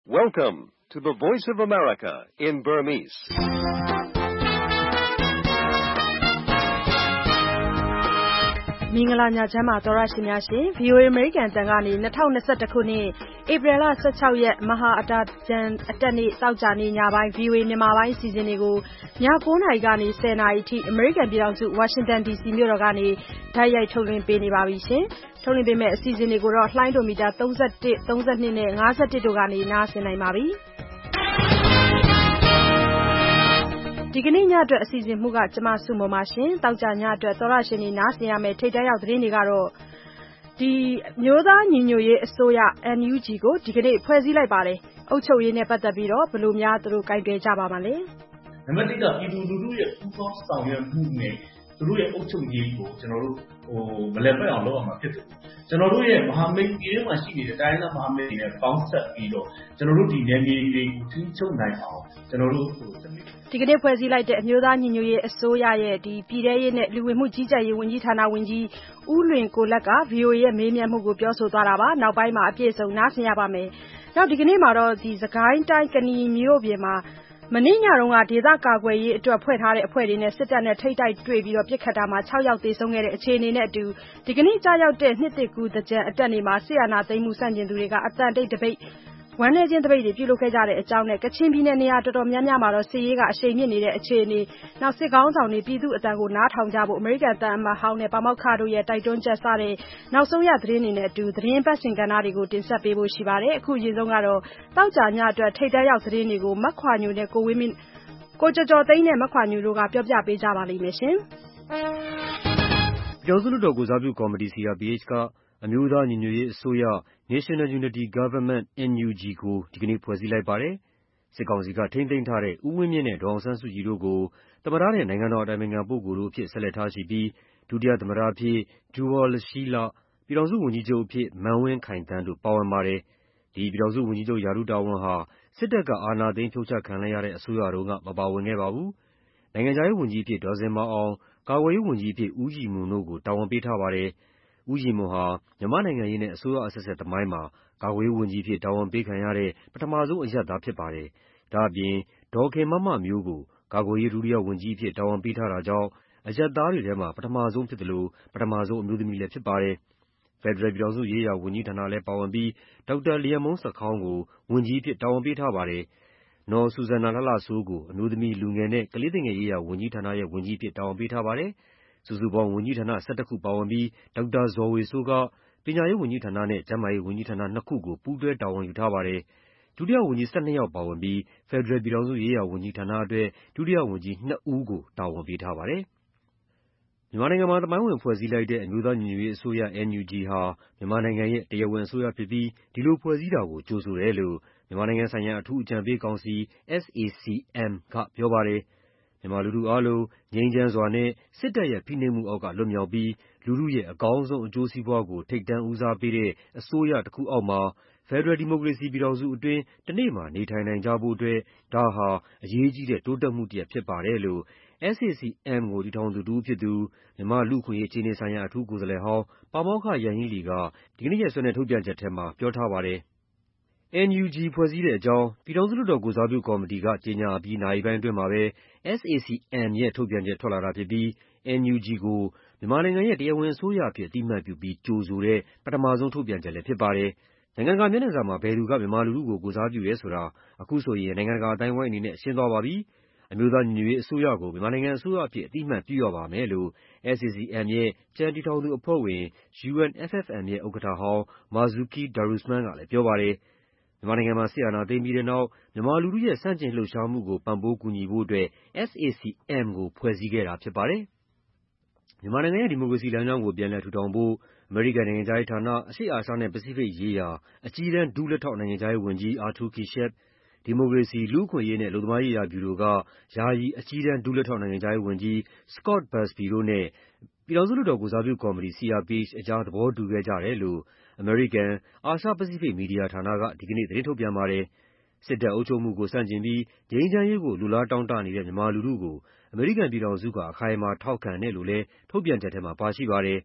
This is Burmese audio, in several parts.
Welcome to the Voice of America in Burmese. ။မင်္ဂလာညချမ်းပါသောရရှိများရှင် VOA American တန်ကနေ2021ခုနှစ်ဧပြီလ16ရက်မဟာအတာကြံအတက်နေ့တောက်ကြနေ့ညပိုင်း VOA မြန်မာပိုင်းအစီအစဉ်တွေကိုည9:00နာရီကနေ10:00နာရီအထိ American ပြည်ထောင်စု Washington DC မြို့တော်ကနေဓာတ်ရိုက်ထုတ်လွှင့်ပေးနေပါပြီရှင်။ထုတ်လွှင့်ပေးမယ့်အစီအစဉ်တွေကိုတော့လှိုင်းဒိုမီတာ31 32နဲ့51တို့ကနေနားဆင်နိုင်ပါပြီ။ဒီကနေ့ညအတွက်အစီအစဉ်မှုကကျမစုမော်ပါရှင်တောက်ကြညအတွက်သောရရှင်နေနားဆင်ရမယ်ထိတ်တန်းရောက်သတင်းတွေကတော့ဒီမျိုးသားညီညွတ်ရေးအစိုးရ NUG ကိုဒီကနေ့ဖွဲ့စည်းလိုက်ပါတယ်အုပ်ချုပ်ရေးနဲ့ပတ်သက်ပြီးတော့ဘယ်လိုများသူတို့ကင်တွယ်ကြပါမလဲနံပါတ်1ကပြည်သူလူထုရဲ့ပူးပေါင်းဆောင်ရွက်မှုနဲ့သူတို့ရဲ့အုပ်ချုပ်ရေးကိုကျွန်တော်တို့မလည်ပတ်အောင်လုပ်အောင်ဖြစ်တယ်ကျွန်တော်တို့ရဲ့မဟာမိတ်ပြည်မှာရှိနေတဲ့တိုင်းဒေသမဟာမိတ်တွေနဲ့ပေါင်းဆက်ပြီးတော့ကျွန်တော်တို့ဒီနယ်မြေတွေကိုထိန်းချုပ်နိုင်အောင်ကျွန်တော်တို့ဒီကနေ့ဖွဲ့စည်းလိုက်တဲ့အမျိုးသားညီညွတ်ရေးအစိုးရရဲ့ဒီပြည်ထရေးနဲ့လူဝင်မှုကြီးကြပ်ရေးဝန်ကြီးဌာနဝန်ကြီးဦးလွင်ကိုလက်က VOA ရဲ့မေးမြန်းမှုကိုပြောဆိုသွားတာပါနောက်ပိုင်းမှာအပြည့်အစုံနားဆင်ရပါမယ်နောက်ဒီကနေ့မှာတော့ဒီစကိုင်းတိုင်းကနီမြို့ပြင်မှာမနေ့ညတုန်းကဒေသကာကွယ်ရေးအတွက်ဖွဲ့ထားတဲ့အဖွဲ့တွေနဲ့စစ်တပ်နဲ့ထိပ်တိုက်တွေ့ပြီးတော့ပြစ်ခတ်တာမှာ6ယောက်သေဆုံးခဲ့တဲ့အခြေအနေနဲ့အတူဒီကနေ့ကြားရောက်တဲ့နှစ်သစ်ကူးသကြံအတက်နေမှာဆီယနာသိမ်းမှုစန့်ကျင်သူတွေကအတန်တိတ်တပိတ်ဝမ်းနေခြင်းတပိတ်တွေပြုလုပ်ခဲ့ကြတဲ့အကြောင်းနဲ့ကချင်ပြည်နယ်နေရာတော်တော်များများမှာတော့စစ်ရေးကအရှိန်မြင့်နေတဲ့အခြေအနေနောက်စစ်ကောင်းဆောင်တွေပြည်သူအတန်ကိုနားထောင်ကြဖို့အမေရိကန်တန်အမတ်ဟောင်းနဲ့ပါမောက္ခတို့ရဲ့တိုက်တွန်းချက်စတဲ့နောက်ဆုံးရသတင်းတွေနဲ့အတူသတင်းပတ်စင်ကဏ္ဍတွေကိုတင်ဆက်ပေးဖို့ရှိပါတယ်အခုအရင်ဆုံးကတော့တောက်ကြညအတွက်ထိတ်တန်းရောက်သတင်းတွေကိုမခွာညိုနဲ့ကိုကျော်ကျော်သိန်းနဲ့မခွာညိုတို့ကပြောပြပေးကြပါလိမ့်မယ်ရှင်ပြည်ထောင်စုလွှတ်တော်ကိုစားပြုကော်မတီ CRPH ကအမျိုးသားညီညွတ်ရေးအစိုးရ National Unity Government NUG ကိုဒီကနေ့ဖွဲ့စည်းလိုက်ပါတယ်။စစ်ကောင်စီကထိန်းသိမ်းထားတဲ့ဦးဝင်းမြင့်နဲ့ဒေါ်အောင်ဆန်းစုကြည်တို့ကိုသမ္မတနဲ့နိုင်ငံတော်အတိုင်ပင်ခံပုဂ္ဂိုလ်တို့အဖြစ်ဆက်လက်ထားရှိပြီးဒုတိယသမ္မတအဖြစ်ဒူဝါလရှီးလပြည်ထောင်စုဝန်ကြီးချုပ်အဖြစ်မန်းဝင်းခိုင်သန်းတို့ပါဝင်ပါတယ်။ဒီပြည်ထောင်စုဝန်ကြီးချုပ်ရာထူးတာဝန်ဟာစစ်တပ်ကအာဏာသိမ်းဖြုတ်ချခံလိုက်ရတဲ့အစိုးရတုန်းကမပါဝင်ခဲ့ပါဘူး။နိုင်ငံခြားရေးဝန်ကြီးအဖြစ်ဒေါ်ဇင်မာအောင်ကာကွယ်ရေးဝန်ကြီးအဖြစ်ဦးကြည်မွန်တို့ကိုတာဝန်ပေးထားပါတယ်။ဦးကြည်မွန်ဟာမြန်မာနိုင်ငံရေးနဲ့အစိုးရအဆက်ဆက်သမိုင်းမှာကာကွယ်ရေးဝန်ကြီးအဖြစ်တာဝန်ပေးခံရတဲ့ပထမဆုံးအရပ်သားဖြစ်ပါတယ်။ဒါ့အပြင်ဒေါ်ခင်မမမျိုးကိုကာကွယ်ရေးဒုတိယဝန်ကြီးအဖြစ်တာဝန်ပေးထားတာကြောင့်အရပ်သားတွေထဲမှာပထမဆုံးဖြစ်တယ်လို့ပထမဆုံးအမျိုးသမီးလည်းဖြစ်ပါတယ်။ဖက်ဒရယ်ပြည်ထောင်စုရေးရာဝန်ကြီးဌာနလည်းပါဝင်ပြီးဒေါက်တာလျန်မုန်းစခေါင်းကိုဝန်ကြီးအဖြစ်တာဝန်ပေးထားပါတယ်။နော်ဆူဇန်နာလှလှစိုးကိုအမျိုးသမီးလူငယ်နဲ့ကလေးသူငယ်ရေးရာဝန်ကြီးဌာနရဲ့ဝန်ကြီးအဖြစ်တာဝန်ပေးထားပါတယ်။စုစုပေါင်းဝန်ကြီးဌာန12ခုပါဝင်ပြီးဒေါက်တာဇော်ဝေစိုးကပညာရေးဝန်ကြီးဌာနနဲ့ကျန်းမာရေးဝန်ကြီးဌာန2ခုကိုပူးတွဲတာဝန်ယူထားပါတယ်။ဒုတိယဝန်ကြီး12ယောက်ပါဝင်ပြီးဖက်ဒရယ်ပြည်ထောင်စုရေးရာဝန်ကြီးဌာနအတွက်ဒုတိယဝန်ကြီး2ဦးကိုတာဝန်ပေးထားပါတယ်။မြန်မာနိုင်ငံမှာသမိုင်းဝင်ဖွဲ့စည်းလိုက်တဲ့အမျိုးသားညီညွတ်ရေးအစိုးရ NUG ဟာမြန်မာနိုင်ငံရဲ့တရားဝင်အစိုးရဖြစ်ပြီးဒီလိုဖွဲ့စည်းတာကိုကြိုဆိုတယ်လို့မြန်မာနိုင်ငံဆိုင်ရာအထူးအကြံပေးကောင်စီ SAC-M ကပြောပါတယ်။မြန်မာလူထုအားလုံးငြိမ်းချမ်းစွာနဲ့စစ်တပ်ရဲ့ဖိနှိပ်မှုအောက်ကလွတ်မြောက်ပြီးလူထုရဲ့အကောင်းဆုံးအကျိုးစီးပွားကိုထိပ်တန်းဦးစားပေးတဲ့အစိုးရတစ်ခုအောက်မှာဖက်ဒရယ်ဒီမိုကရေစီပြည်ထောင်စုအတွင်းတနေ့မှာနေထိုင်နိုင်ကြဖို့အတွက်ဒါဟာအရေးကြီးတဲ့တိုးတက်မှုတစ်ရပ်ဖြစ်ပါတယ်လို့ SAC-M ကိုတည်ထောင်သူတစ်ဦးဖြစ်သူမြန်မာလူ့အခွင့်အရေးအခြေအနေဆိုင်ရာအထူးကိုယ်စားလှယ်ဟောင်းပါမောက္ခယန်ဟီးလီကဒီကနေ့ရက်စွဲနဲ့ထုတ်ပြန်ချက်ထဲမှာပြောထားပါတယ်။ NUG ဖွဲ့စည်းတဲ့အကြောင်းပြည်ထောင်စုလွှတ်တော်ကိုစားပြုကော်မတီကကြေညာအပြီးနာရီပိုင်းအတွင်းမှာပဲ SAC-M ရဲ့ထုတ်ပြန်ချက်ထွက်လာတာဖြစ်ပြီး NUG ကိုမြန်မာနိုင်ငံရဲ့တရားဝင်အစိုးရအဖြစ်အသိအမှတ်ပြုပြီးကြိုဆိုတဲ့ပထမဆုံးထုတ်ပြန်ချက်လည်းဖြစ်ပါတယ်။နိုင်ငံတကာမျက်နှာစာမှာဘယ်သူကမြန်မာလူထုကိုကိုယ်စားပြုတယ်ဆိုတာအခုဆိုရင်နိုင်ငံတကာအသိုင်းအဝိုင်းအနေနဲ့ရှင်းသွားပါပြီ။အမျိုးသားညီညွတ်ရေးအစိုးရကိုမြန်မာနိုင်ငံအစိုးရအဖြစ်အသိအမှတ်ပြုရပါမယ်လို့ SAC-M ရဲ့ကျန်တည်ထောင်သူအဖွဲ့ဝင် UNFFM ရဲ့ဥက္ကဋ္ဌဟောင်း Marzuki Darusman ကလည်းပြောပါတယ်။မြန်မာနိုင်ငံမှာစစ်အာဏာသိမ်းပြီးတဲ့နောက်မြန်မာလူထုရဲ့ဆန့်ကျင်လှုပ်ရှားမှုကိုပံ့ပိုးကူညီဖို့အတွက် SAC-M ကိုဖွဲ့စည်းခဲ့တာဖြစ်ပါတယ်။မြန်မာနိုင်ငံရဲ့ဒီမိုကရေစီလမ်းကြောင်းကိုပြန်လည်ထူထောင်ဖို့အမေရိကန်နိုင်ငံခြားရေးဌာနအရှေ့အာရှနဲ့ပစိဖိတ်ရေးရာအကြီးတန်းဒုလက်ထောက်နိုင်ငံခြားရေးဝန်ကြီး Artur Kheshepဒီမိုကရေစီလူ့အခွင့်အရေးနဲ့အလုပ်သမားရေးရာဗျူရိုကယာယီအကြီးတန်းဒုလက်ထောက်နိုင်ငံခြားရေးဝန်ကြီး Scott Busby တို့နဲ့ပြည်ထောင်စုလွှတ်တော်ကိုစားပြုကော်မတီ CRPH အကြားသဘောတူခဲ့ကြတယ်လို့အမေရိကန်အာရှပစိဖိတ်မီဒီယာဌာနကဒီကနေ့သတင်းထုတ်ပြန်ပါတယ်။စစ်တပ်အုပ်ချုပ်မှုကိုဆန့်ကျင်ပြီးငြိမ်းချမ်းရေးကိုလိုလားတောင့်တနေတဲ့မြန်မာလူထုကိုအမေရိကန်ပြည်ထောင်စုကအခိုင်အမာထောက်ခံတယ်လို့လည်းထုတ်ပြန်ချက်ထဲမှာပါရှိပါတယ်။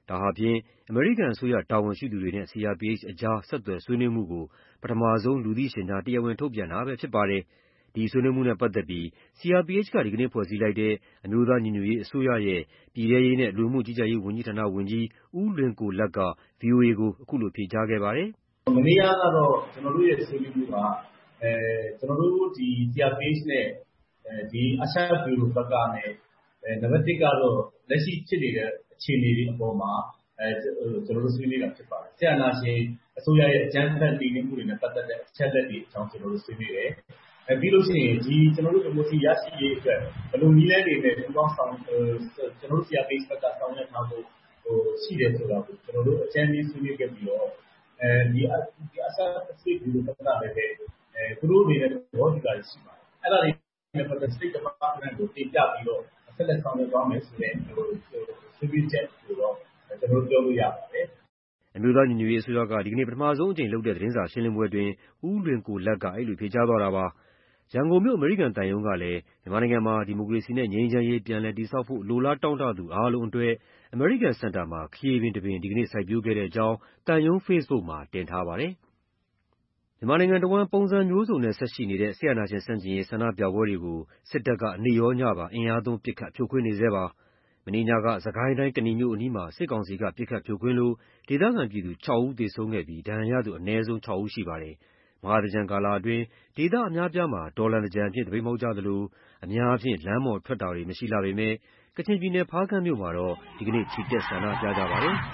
ဒါဟာဖြင့်အမေရိကန်အစိုးရတာဝန်ရှိသူတွေနဲ့ CRPH အကြားဆက်သွယ်ဆွေးနွေးမှုကိုပထမဆုံးလူသိရှင်ကြားတရားဝင်ထုတ်ပြန်တာပဲဖြစ်ပါတယ်။ ဒီဆွေးနွေးမှုနဲ့ပတ်သက်ပြီး CRPH ကဒီကနေ့ဖွဲ့စည်းလိုက်တဲ့အမျိုးသားညီညွတ်ရေးအစိုးရရဲ့ပြည်ထဲရေးနဲ့လူဝင်မှုကြီးကြပ်ရေးဝန်ကြီးဌာနဝန်ကြီးဦးလွင်ကိုလတ်က VOA ကိုအခုလိုဖြေကြားခဲ့ပါတယ်။မနေ့ကတော့ကျွန်တော်တို့ရဲ့ဆွေးနွေးမှုကကျွန်တော်တို့ဒီ CRPH နဲ့ဒီအာရှဗျူရိုဘက်ကနဲ့နံပါတ်1ကတော့လက်ရှိဖြစ်နေတဲ့အခြေအနေတွေအပေါ်မှာကျွန်တော်တို့ဆွေးနွေးတာဖြစ်ပါတယ်။ဆရာနာရှင်အစိုးရရဲ့အကြမ်းဖက်နှိမ်နင်းမှုတွေနဲ့ပတ်သက်တဲ့အချက်လက်တွေအကြောင်းကျွန်တော်တို့ဆွေးနွေးတယ်။ပြီးလို့ရှိရင်ဒီကျွန်တော်တို့ဒီမိုကရေစီရရှိရေးအတွက်ဘယ်လိုနည်းလမ်းတွေနဲ့ပူးပေါင်းဆောင်ကျွန်တော်တို့ CRPH ဘက်ကဆောင်ရွက်ထားဖို့ရှိတယ်ဆိုတာကိုကျွန်တော်တို့အကြမ်းကြီးဆွေးနွေးခဲ့ပြီးတော့ဒီအာရှဗျူရိုဘက်ကလည်းသူတို့အနေနဲ့သဘောတူတာရှိပါတယ်။အဲ့ဒါတွေနဲ့ပတ်သက် State Department ကိုတင်ပြပြီးတော့ဆက်လက်ဆောင်ရွက်သွားမယ်ဆိုတဲ့ဆွေးနွေးချက်ကိုတော့ကျွန်တော်ပြောလို့ရပါတယ်။အမျိုးသားညီညွတ်ရေးအစိုးရကဒီကနေ့ပထမဆုံးအကြိမ်လုပ်တဲ့သတင်းစာရှင်းလင်းပွဲအတွင်းဦးလွင်ကိုလတ်ကအဲ့လိုဖြေကြားသွားတာပါ။ရန်ကုန်မြို့အမေရိကန်သံရုံးကလည်းမြန်မာနိုင်ငံမှာဒီမိုကရေစီနဲ့ငြိမ်းချမ်းရေးပြန်လည်တည်ဆောက်ဖို့လိုလားတောင့်တသူအားလုံးအတွက်အမေရိကန်စင်တာမှာခရီးပင်တစ်ပင်ဒီကနေ့စိုက်ပျိုးခဲ့တဲ့အကြောင်းသံရုံး Facebook မှာတင်ထားပါတယ်။မြန်မာနိုင်ငံတစ်ဝန်းပုံစံမျိုးစုံနဲ့ဆက်ရှိနေတဲ့ဆရာနာရှင်ဆန့်ကျင်ရေးဆန္ဒပြပွဲတွေကိုစစ်တပ်ကနေ့ရောညပါအင်အားသုံးပစ်ခတ်ဖြိုခွင်းနေဆဲပါ။မနေ့ညကစစ်ကိုင်းတိုင်းကနီမြို့အနီးမှာစစ်ကောင်စီကပစ်ခတ်ဖြိုခွင်းလို့ဒေသခံပြည်သူ6ဦးသေဆုံးခဲ့ပြီးဒဏ်ရာရသူအနည်းဆုံး6ဦးရှိပါတယ်။မဟာသင်္ကြန်ကာလအတွင်းဒေသအများအပြားမှာဒေါ်လာသင်္ကြန်အဖြစ်သပိတ်မှောက်ကြသလိုအများအားဖြင့်လမ်းပေါ်ထွက်တာတွေမရှိလှပေမဲ့ကချင်ပြည်နယ်ဖားကန့်မြို့မှာတော့ဒီကနေ့ချီတက်ဆန္ဒပြကြပါတယ်။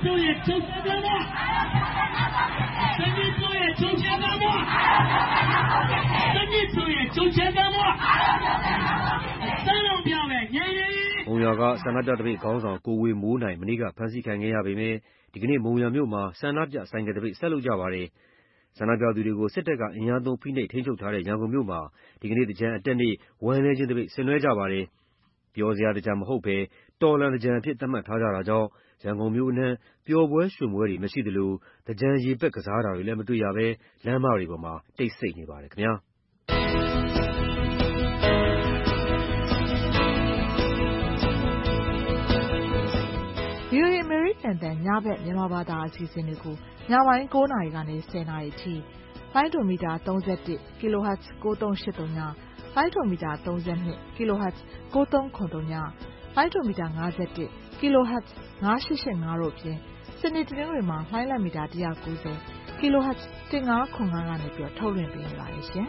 မုံရွာကဆန္ဒပြသပိတ်ခေါင်းဆောင်ကိုဝေမိုးနိုင်မနေ့ကဖမ်းဆီးခံခဲ့ရပေမဲ့ဒီကနေ့မုံရွာမြို့မှာဆန္ဒပြဆိုင်ကယ်သပိတ်ဆက်လုပ်ကြပါတယ်။ဆန္ဒပြသူတွေကိုစစ်တပ်ကအင်အားသုံးဖိနှိပ်ထိန်းချုပ်ထားတဲ့ရန်ကုန်မြို့မှာဒီကနေ့သင်္ကြန်အတက်နေ့ဝမ်းနည်းခြင်းသပိတ်ဆင်နွှဲကြပါတယ်။ပျော်စရာသင်္ကြန်မဟုတ်ဘဲတော်လှန်သင်္ကြန်အဖြစ်သတ်မှတ်ထားကြတာကြောင့်ရန်ကုန်မြို့အနှံ့ပျော်ပွဲရွှင်ပွဲတွေမရှိသလိုသင်္ကြန်ရေပက်ကစားတာတွေလည်းမတွေ့ရဘဲလမ်းမတွေပေါ်မှာတိတ်ဆိတ်နေပါတယ်ခင်ဗျာ။ VOA အမေရိကန်တန်ညဘက်မြန်မာဘာသာအစီအစဉ်တွေကိုညပိုင်း9 နာရီကနေ10 နာရီထိလိုင်းဒိုမီတာ31 kHz 9383ညလိုင်းဒိုမီတာ32 kHz 9393ညလိုင်းဒိုမီတာ51 kHz 9885တို့ဖြင့်စနေတနင်္ဂနွေမှာလိုင်းလံမီတာ190 kHz 1505ကနေပြီးထုတ်လွှင့်ပေးနေပါတယ်ရှင်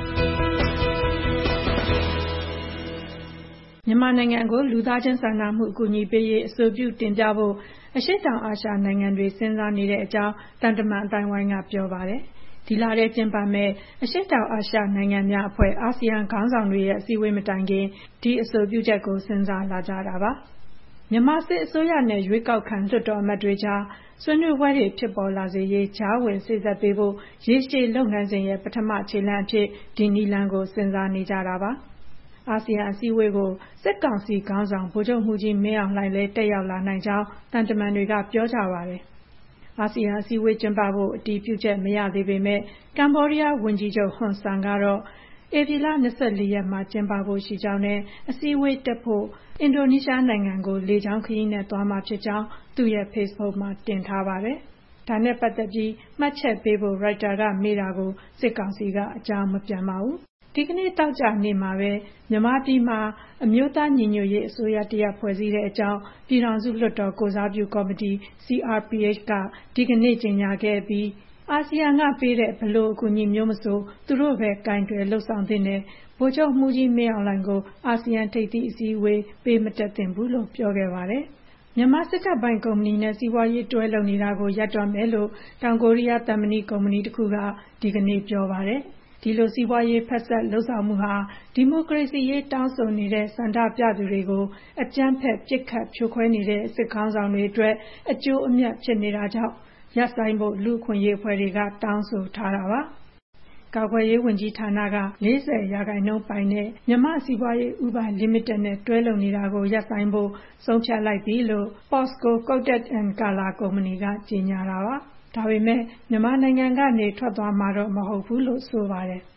မြန်မာနိုင်ငံကိုလူသားချင်းစာနာမှုအကူအညီပေးရေးအဆိုပြုတင်ပြဖို့အရှေ့တောင်အာရှနိုင်ငံတွေစဉ်းစားနေတဲ့အကြောင်းတန်တမန်အတိုင်းဝိုင်းကပြောပါတယ်။ဒီလထဲကျင်းပမဲ့အရှေ့တောင်အာရှနိုင်ငံများအဖွဲ့အာဆီယံခေါင်းဆောင်တွေရဲ့အစည်းအဝေးမတိုင်ခင်ဒီအဆိုပြုချက်ကိုစဉ်းစားလာကြတာပါ။မြန်မာစစ်အစိုးရနဲ့ရွေးကောက်ခံလွှတ်တော်အမတ်တွေကြားဆွေးနွေးပွဲတွေဖြစ်ပေါ်လာစေရေးကြားဝင်စေ့စပ်ပေးဖို့ရေရှည်လုပ်ငန်းစဉ်ရဲ့ပထမခြေလှမ်းအဖြစ်ဒီနည်းလမ်းကိုစဉ်းစားနေကြတာပါ။အာဆီယံအစည်းအဝေးကိုစစ်ကောင်စီခေါင်းဆောင်ဗိုလ်ချုပ်မှူးကြီးမင်းအောင်လှိုင်လည်းတက်ရောက်လာနိုင်ကြောင်းတန်တမန်တွေကပြောကြပါတယ်။အာဆီယံအစည်းအဝေးကျင်းပဖို့အတည်ပြုချက်မရသေးပေမဲ့ကမ္ဘောဒီးယားဝန်ကြီးချုပ်ဟွန်ဆန်ကတော့ဧပြီလ24ရက်မှာကျင်းပဖို့ရှိကြောင်းနဲ့အစည်းအဝေးတက်ဖို့အင်ဒိုနီးရှားနိုင်ငံကိုလေကြောင်းခရီးနဲ့သွားမှာဖြစ်ကြောင်းသူ့ရဲ့ Facebook မှာတင်ထားပါတယ်။ဒါနဲ့ပတ်သက်ပြီးမှတ်ချက်ပေးဖို့ရိုက်တာကမေးတာကိုစစ်ကောင်စီကအကြောင်းမပြန်ပါဘူး။ဒီကနေ့တောက်ကြနေ့မှာပဲမြန်မာပြည်မှာအမျိုးသားညီညွတ်ရေးအစိုးရတရပ်ဖွဲ့စည်းတဲ့အကြောင်းပြည်ထောင်စုလွှတ်တော်ကိုစားပြုကော်မတီ CRPH ကဒီကနေ့ကြေညာခဲ့ပြီးအာဆီယံကပေးတဲ့ဘလို့အကူအညီမျိုးမဆိုသူတို့ပဲကင်တွယ်လှုပ်ဆောင်တဲ့နဲ့ဗိုလ်ချုပ်မှူးကြီးမင်းအောင်လှိုင်ကိုအာဆီယံထိပ်သီးအစည်းအဝေးပေးမတက်သင့်ဘူးလို့ပြောခဲ့ပါတယ်။မြန်မာစစ်တပ်ပိုင်ကုမ္ပဏီနဲ့စီးပွားရေးတွဲလုပ်နေတာကိုရပ်တော့မယ်လို့တောင်ကိုရီးယားသံမဏိကုမ္ပဏီတစ်ခုကဒီကနေ့ပြောပါတယ်။ဒီလိုစီးပွားရေးဖက်ဆက်လှုပ်ဆောင်မှုဟာဒီမိုကရေစီရေးတောင်းဆိုနေတဲ့စန္ဒပြသူတွေကိုအကြမ်းဖက်ပစ်ခတ်ဖြိုခွဲနေတဲ့စစ်ခေါင်းဆောင်တွေအတွက်အကျိုးအမြတ်ဖြစ်နေတာကြောင့်ရပ်ဆိုင်ဖို့လူခွင့်ရေးအဖွဲ့တွေကတောင်းဆိုထားတာပါ။ကာကွယ်ရေးဝန်ကြီးဌာနက40%ပိုင်တဲ့မြန်မာစီးပွားရေးဥပိုင် Limited နဲ့တွဲလုပ်နေတာကိုရပ်ဆိုင်ဖို့ဆုံးဖြတ်လိုက်ပြီလို့ POSCO Coated and Color ကုမ္ပဏီကကြေညာတာပါ။ဒါပေမဲ့မြန်မာနိုင်ငံကနေထွက်သွားမှာတော့မဟုတ်ဘူးလို့ဆိုပါတယ်။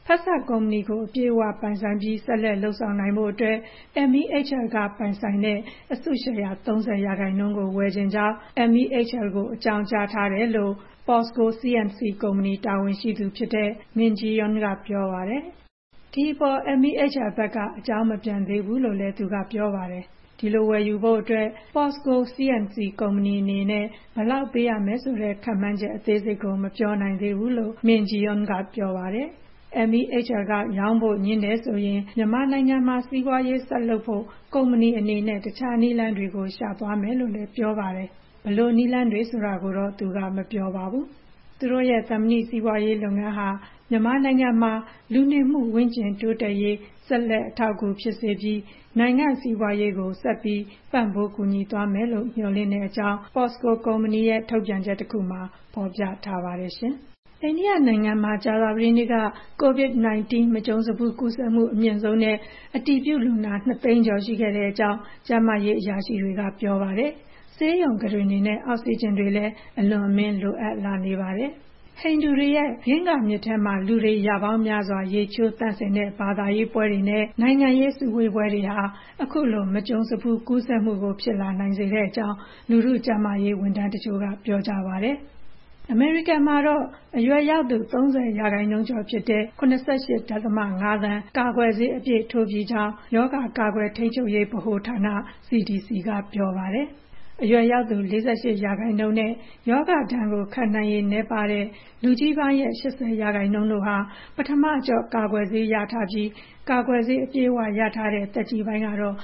ဖက်စပ်ကုမ္ပဏီကိုအပြည့်အဝပိုင်ဆိုင်ပြီးဆက်လက်လုပ်ဆောင်နိုင်ဖို့အတွက် MEHL ကပိုင်ဆိုင်တဲ့အစုရှယ်ယာ30%ကိုဝယ်ချင်ကြောင်း MEHL ကိုအကြောင်းကြားထားတယ်လို့ POSCO C&C ကုမ္ပဏီတာဝန်ရှိသူဖြစ်တဲ့ Min Ji-yeon ကပြောပါတယ်။ဒီအပေါ် MEHL ဘက်ကအကြောင်းမပြန်သေးဘူးလို့လည်းသူကပြောပါတယ်။ဒီလိုဝယ်ယူဖို့အတွက် POSCO C&C ကုမ္ပဏီအနေနဲ့ဘယ်လောက်ပေးရမယ်ဆိုတဲ့ခန့်မှန်းချက်အသေးစိတ်ကိုမပြောနိုင်သေးဘူးလို့ Min Ji-yeon ကပြောပါတယ်။ MEHL ကရောင်းဖို့ငြင်းတယ်ဆိုရင်မြန်မာနိုင်ငံမှာစီးပွားရေးဆက်လုပ်ဖို့ကုမ္ပဏီအနေနဲ့တခြားနည်းလမ်းတွေကိုရှာသွားမယ်လို့လည်းပြောပါတယ်။ဘယ်လိုနည်းလမ်းတွေဆိုတာကိုတော့သူကမပြောပါဘူး။သူတို့ရဲ့သံမဏိစီးပွားရေးလုပ်ငန်းဟာမြန်မာနိုင်ငံမှာလူနေမှုဝန်းကျင်တိုးတက်ရေးဆက်လက်အထောက်အကူဖြစ်စေပြီးနိုင်ငံစီးပွားရေးကိုဆက်ပြီးပံ့ပိုးကူညီသွားမယ်လို့မျှော်လင့်တဲ့အကြောင်း POSCO ကုမ္ပဏီရဲ့ထုတ်ပြန်ချက်တစ်ခုမှာဖော်ပြထားပါတယ်ရှင်။အိန္ဒိယနိုင်ငံမှာကြာသပတေးနေ့က COVID-19 မကြုံစဖူးကူးစက်မှုအမြင့်ဆုံးနဲ့အတည်ပြုလူနာ2သိန်းကျော်ရှိခဲ့တဲ့အကြောင်းကျန်းမာရေးအရာရှိတွေကပြောပါတယ်။ဆေးရုံကုတင်တွေနဲ့အောက်ဆီဂျင်တွေလည်းအလွန်အမင်းလိုအပ်လာနေပါတယ်။ဟိန္ဒူတွေရဲ့ဂင်္ဂါမြစ်ထဲမှာလူတွေရာပေါင်းများစွာရေချိုးသန့်စင်တဲ့ဘာသာရေးပွဲတွေနဲ့နိုင်ငံရေးစုဝေးပွဲတွေဟာအခုလိုမကြုံစဖူးကူးစက်မှုကိုဖြစ်လာနိုင်စေတဲ့အကြောင်းလူထုကျန်းမာရေးဝန်ထမ်းတချို့ကပြောကြပါတယ်။အမေရိကန်မှာတော့အရွယ်ရောက်သူ30%ကျော်ဖြစ်တဲ့ 78.5 သန်းကာကွယ်ဆေးအပြည့်ထိုးပြီးကြောင်းရောဂါကာကွယ်ထိန်းချုပ်ရေးဗဟိုဌာန CDC ကပြောပါတယ်။အရွယ်ရောက်သူ48%နဲ့ရောဂါဒဏ်ကိုခံနိုင်ရည်နည်းပါးတဲ့လူကြီးပိုင်းရဲ့80%တို့ဟာပထမကျော့ကာကွယ်ဆေးရထားပြီးကာကွယ်ဆေးအပြည့်အဝရထားတဲ့သက်ကြီးပိုင်းကတော့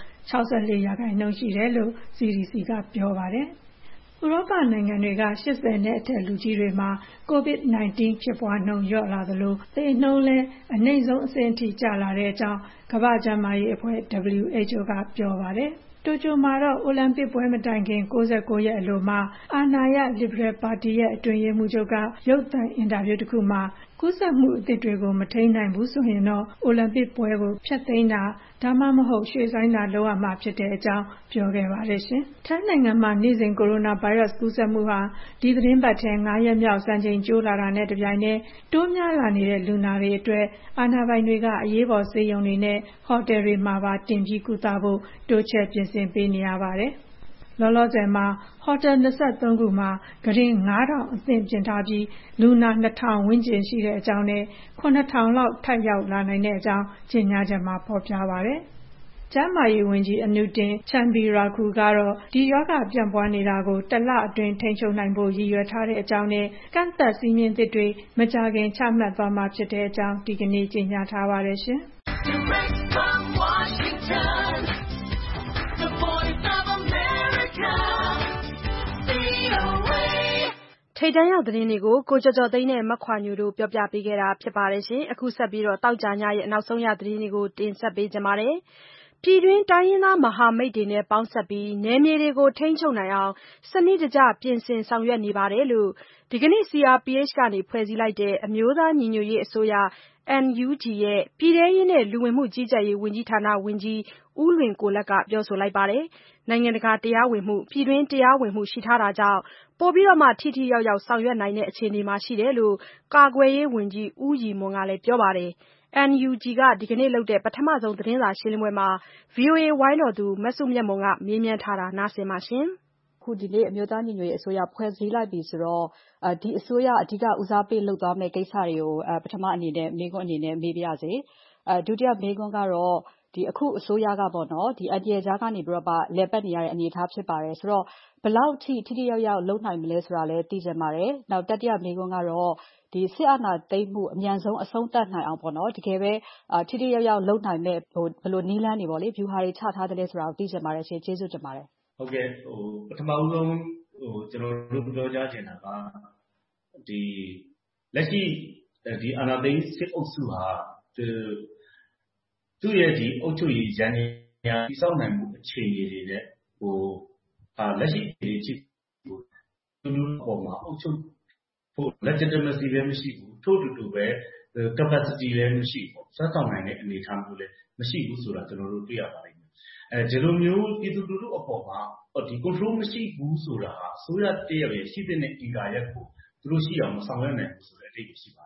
64%ရှိတယ်လို့ CDC ကပြောပါတယ်။ဥရောပနိုင်ငံတွေက80နဲ့အထက်လူကြီးတွေမှာ COVID-19 ဖြစ်ပွားနှုန်းလျော့လာသလိုသေနှုန်းလည်းအနိမ့်ဆုံးအဆင့်အထိကျလာတဲ့အကြောင်းကမ္ဘာ့ကျန်းမာရေးအဖွဲ့ WHO ကပြောပါတယ်။တိုကျိုမှာတော့အိုလံပစ်ပွဲမတိုင်ခင်69ရက်အလိုမှာအာဏာရလစ်ဘရယ်ပါတီရဲ့အတွင်းရေးမှူးချုပ်ကရုပ်သံအင်တာဗျူးတစ်ခုမှာကူးစက်မှုအသစ်တွေကိုမထိန်းနိုင်ဘူးဆိုရင်တော့အိုလံပစ်ပွဲကိုဖျက်သိမ်းတာဒါမှမဟုတ်ရွှေ့ဆိုင်းတာလုပ်ရမှာဖြစ်တဲ့အကြောင်းပြောခဲ့ပါတယ်ရှင်။ထိုင်းနိုင်ငံမှာနေ့စဉ်ကိုရိုနာဗိုင်းရပ်စ်ကူးစက်မှုဟာဒီသတင်းပတ်ထဲ9ရက်မြောက်စံချိန်ကျိုးလာတာနဲ့တပြိုင်တည်းတိုးများလာနေတဲ့လူနာတွေအတွက်အာဏာပိုင်တွေကအရေးပေါ်ဆေးရုံတွေနဲ့ဟိုတယ်တွေမှာပါတင်ပြီးကုသဖို့တိုးချဲ့ပြင်ဆင်ပေးနေရပါတယ်။လောလောဆယ်မှာဟိုတယ်23ခုမှာကုတင်9000အသင့်ပြင်ထားပြီးလူနာ2000ဝန်းကျင်ရှိတဲ့အကြောင်းနဲ့9000လောက်ထပ်ရောက်လာနိုင်တဲ့အကြောင်းကြေညာချက်မှာဖော်ပြပါတယ်။ကျန်းမာရေးဝန်ကြီးအနုတင်ချန်ဘီရာခုကတော့ဒီရောဂါပြန့်ပွားနေတာကိုတစ်လအတွင်းထိန်းချုပ်နိုင်ဖို့ရည်ရွယ်ထားတဲ့အကြောင်းနဲ့ကန့်သတ်စည်းမျဉ်းသစ်တွေမကြာခင်ချမှတ်သွားမှာဖြစ်တဲ့အကြောင်းဒီကနေ့ကြေညာထားပါတယ်ရှင်။ထိပ်တန်းရောက်သတင်းတွေကိုကိုကျော်ကျော်သိန်းနဲ့မခွာညိုတို့ပြောပြပေးခဲ့တာဖြစ်ပါတယ်ရှင်။အခုဆက်ပြီးတောက်ကြညရဲ့နောက်ဆုံးရသတင်းတွေကိုတင်ဆက်ပေးကြပါမယ်။ပြည်တွင်းတိုင်းရင်းသားမဟာမိတ်တွေနဲ့ပေါင်းစပ်ပြီးနယ်မြေတွေကိုထိန်းချုပ်နိုင်အောင်စနစ်တကျပြင်ဆင်ဆောင်ရွက်နေပါတယ်လို့ဒီကနေ့ CRPH ကနေဖွဲ့စည်းလိုက်တဲ့အမျိုးသားညီညွတ်ရေးအစိုးရ NUG ရဲ့ပြည်ထဲရေးနဲ့လူဝင်မှုကြီးကြပ်ရေးဝန်ကြီးဌာနဝန်ကြီးဦးလွင်ကိုလတ်ကပြောဆိုလိုက်ပါတယ်။နိုင်ငံတကာတရားဝင်မှုပြည်တွင်းတရားဝင်မှုရှိထားတာကြောင့်ပိုပြီးထိထိရောက်ရောက်ဆောင်ရွက်နိုင်တဲ့အခြေအနေမှာရှိတယ်လို့ကာကွယ်ရေးဝန်ကြီးဦးရည်မွန်ကလည်းပြောပါတယ်။ NUG ကဒီကနေ့လုပ်တဲ့ပထမဆုံးသတင်းစာရှင်းလင်းပွဲမှာ VOA ဝိုင်းတော်သူမစုမြတ်မွန်ကမေးမြန်းထားတာနားဆင်ပါရှင်။ခုဒီနေ့အမျိုးသားညီညွတ်ရေးအစိုးရဖွဲ့စည်းလိုက်ပြီဆိုတော့ဒီအစိုးရအဓိကဦးစားပေးလုပ်သွားမယ့်ကိစ္စတွေကိုပထမအနေနဲ့မေးခွန်းအနေနဲ့မေးပြရစေ။ဒုတိယမေးခွန်းကတော့ဒီအခုအစိုးရကပေါ့နော်ဒီအတ္တရကြားကနေပြီးတော့လဲပတ်နေရတဲ့အနေအထားဖြစ်ပါတယ်ဆိုတော့ဘယ်လောက်ထိထိရောက်ရောက်လုပ်နိုင်မလဲဆိုတာလည်းသိချင်ပါတယ်။နောက်တတိယမေးခွန်းကတော့ဒီစစ်အာဏာသိမ်းမှုအမြန်ဆုံးအဆုံးသတ်နိုင်အောင်ပေါ့နော်တကယ်ပဲထိထိရောက်ရောက်လုပ်နိုင်မဲ့ဘယ်လိုနည်းလမ်းတွေပေါ့လေ view ဟာတွေချထားတယ်လဲဆိုတာကိုသိချင်ပါတယ်ရှင်ကျေးဇူးတင်ပါတယ်။ဟုတ်ကဲ့ပထမဦးဆုံးကျွန်တော်တို့ပြောကြားချင်တာကဒီလက်ရှိဒီအာဏာသိမ်းစစ်အုပ်စုဟာသူ့ရဲ့ဒီအုပ်ချုပ်ရေးရန်ရာတိစောက်နိုင်မှုအခြေအနေတွေနဲ့လက်ရှိအခြေအနေကိုလူထုပေါ်မှာအုပ်ချုပ်ဖို့ legitimacy လည်းမရှိဘူးထို့တူတူပဲ capacity လည်းမရှိဘူးစမ်းဆောင်နိုင်တဲ့အနေအထားမျိုးလည်းမရှိဘူးဆိုတာကျွန်တော်တို့တွေ့ရပါတယ်ဒီလိုမျိုးပြည်သူလူထုအပေါ်မှာဒီ control မရှိဘူးဆိုတာဟာအစိုးရတရရဲ့ရှိတဲ့အင်္ဂါရက်ကိုသူတို့ရှိအောင်မဆောင်ရွက်နိုင်ဘူးဆိုတဲ့အဓိပ္ပာယ်ရှိပါတယ်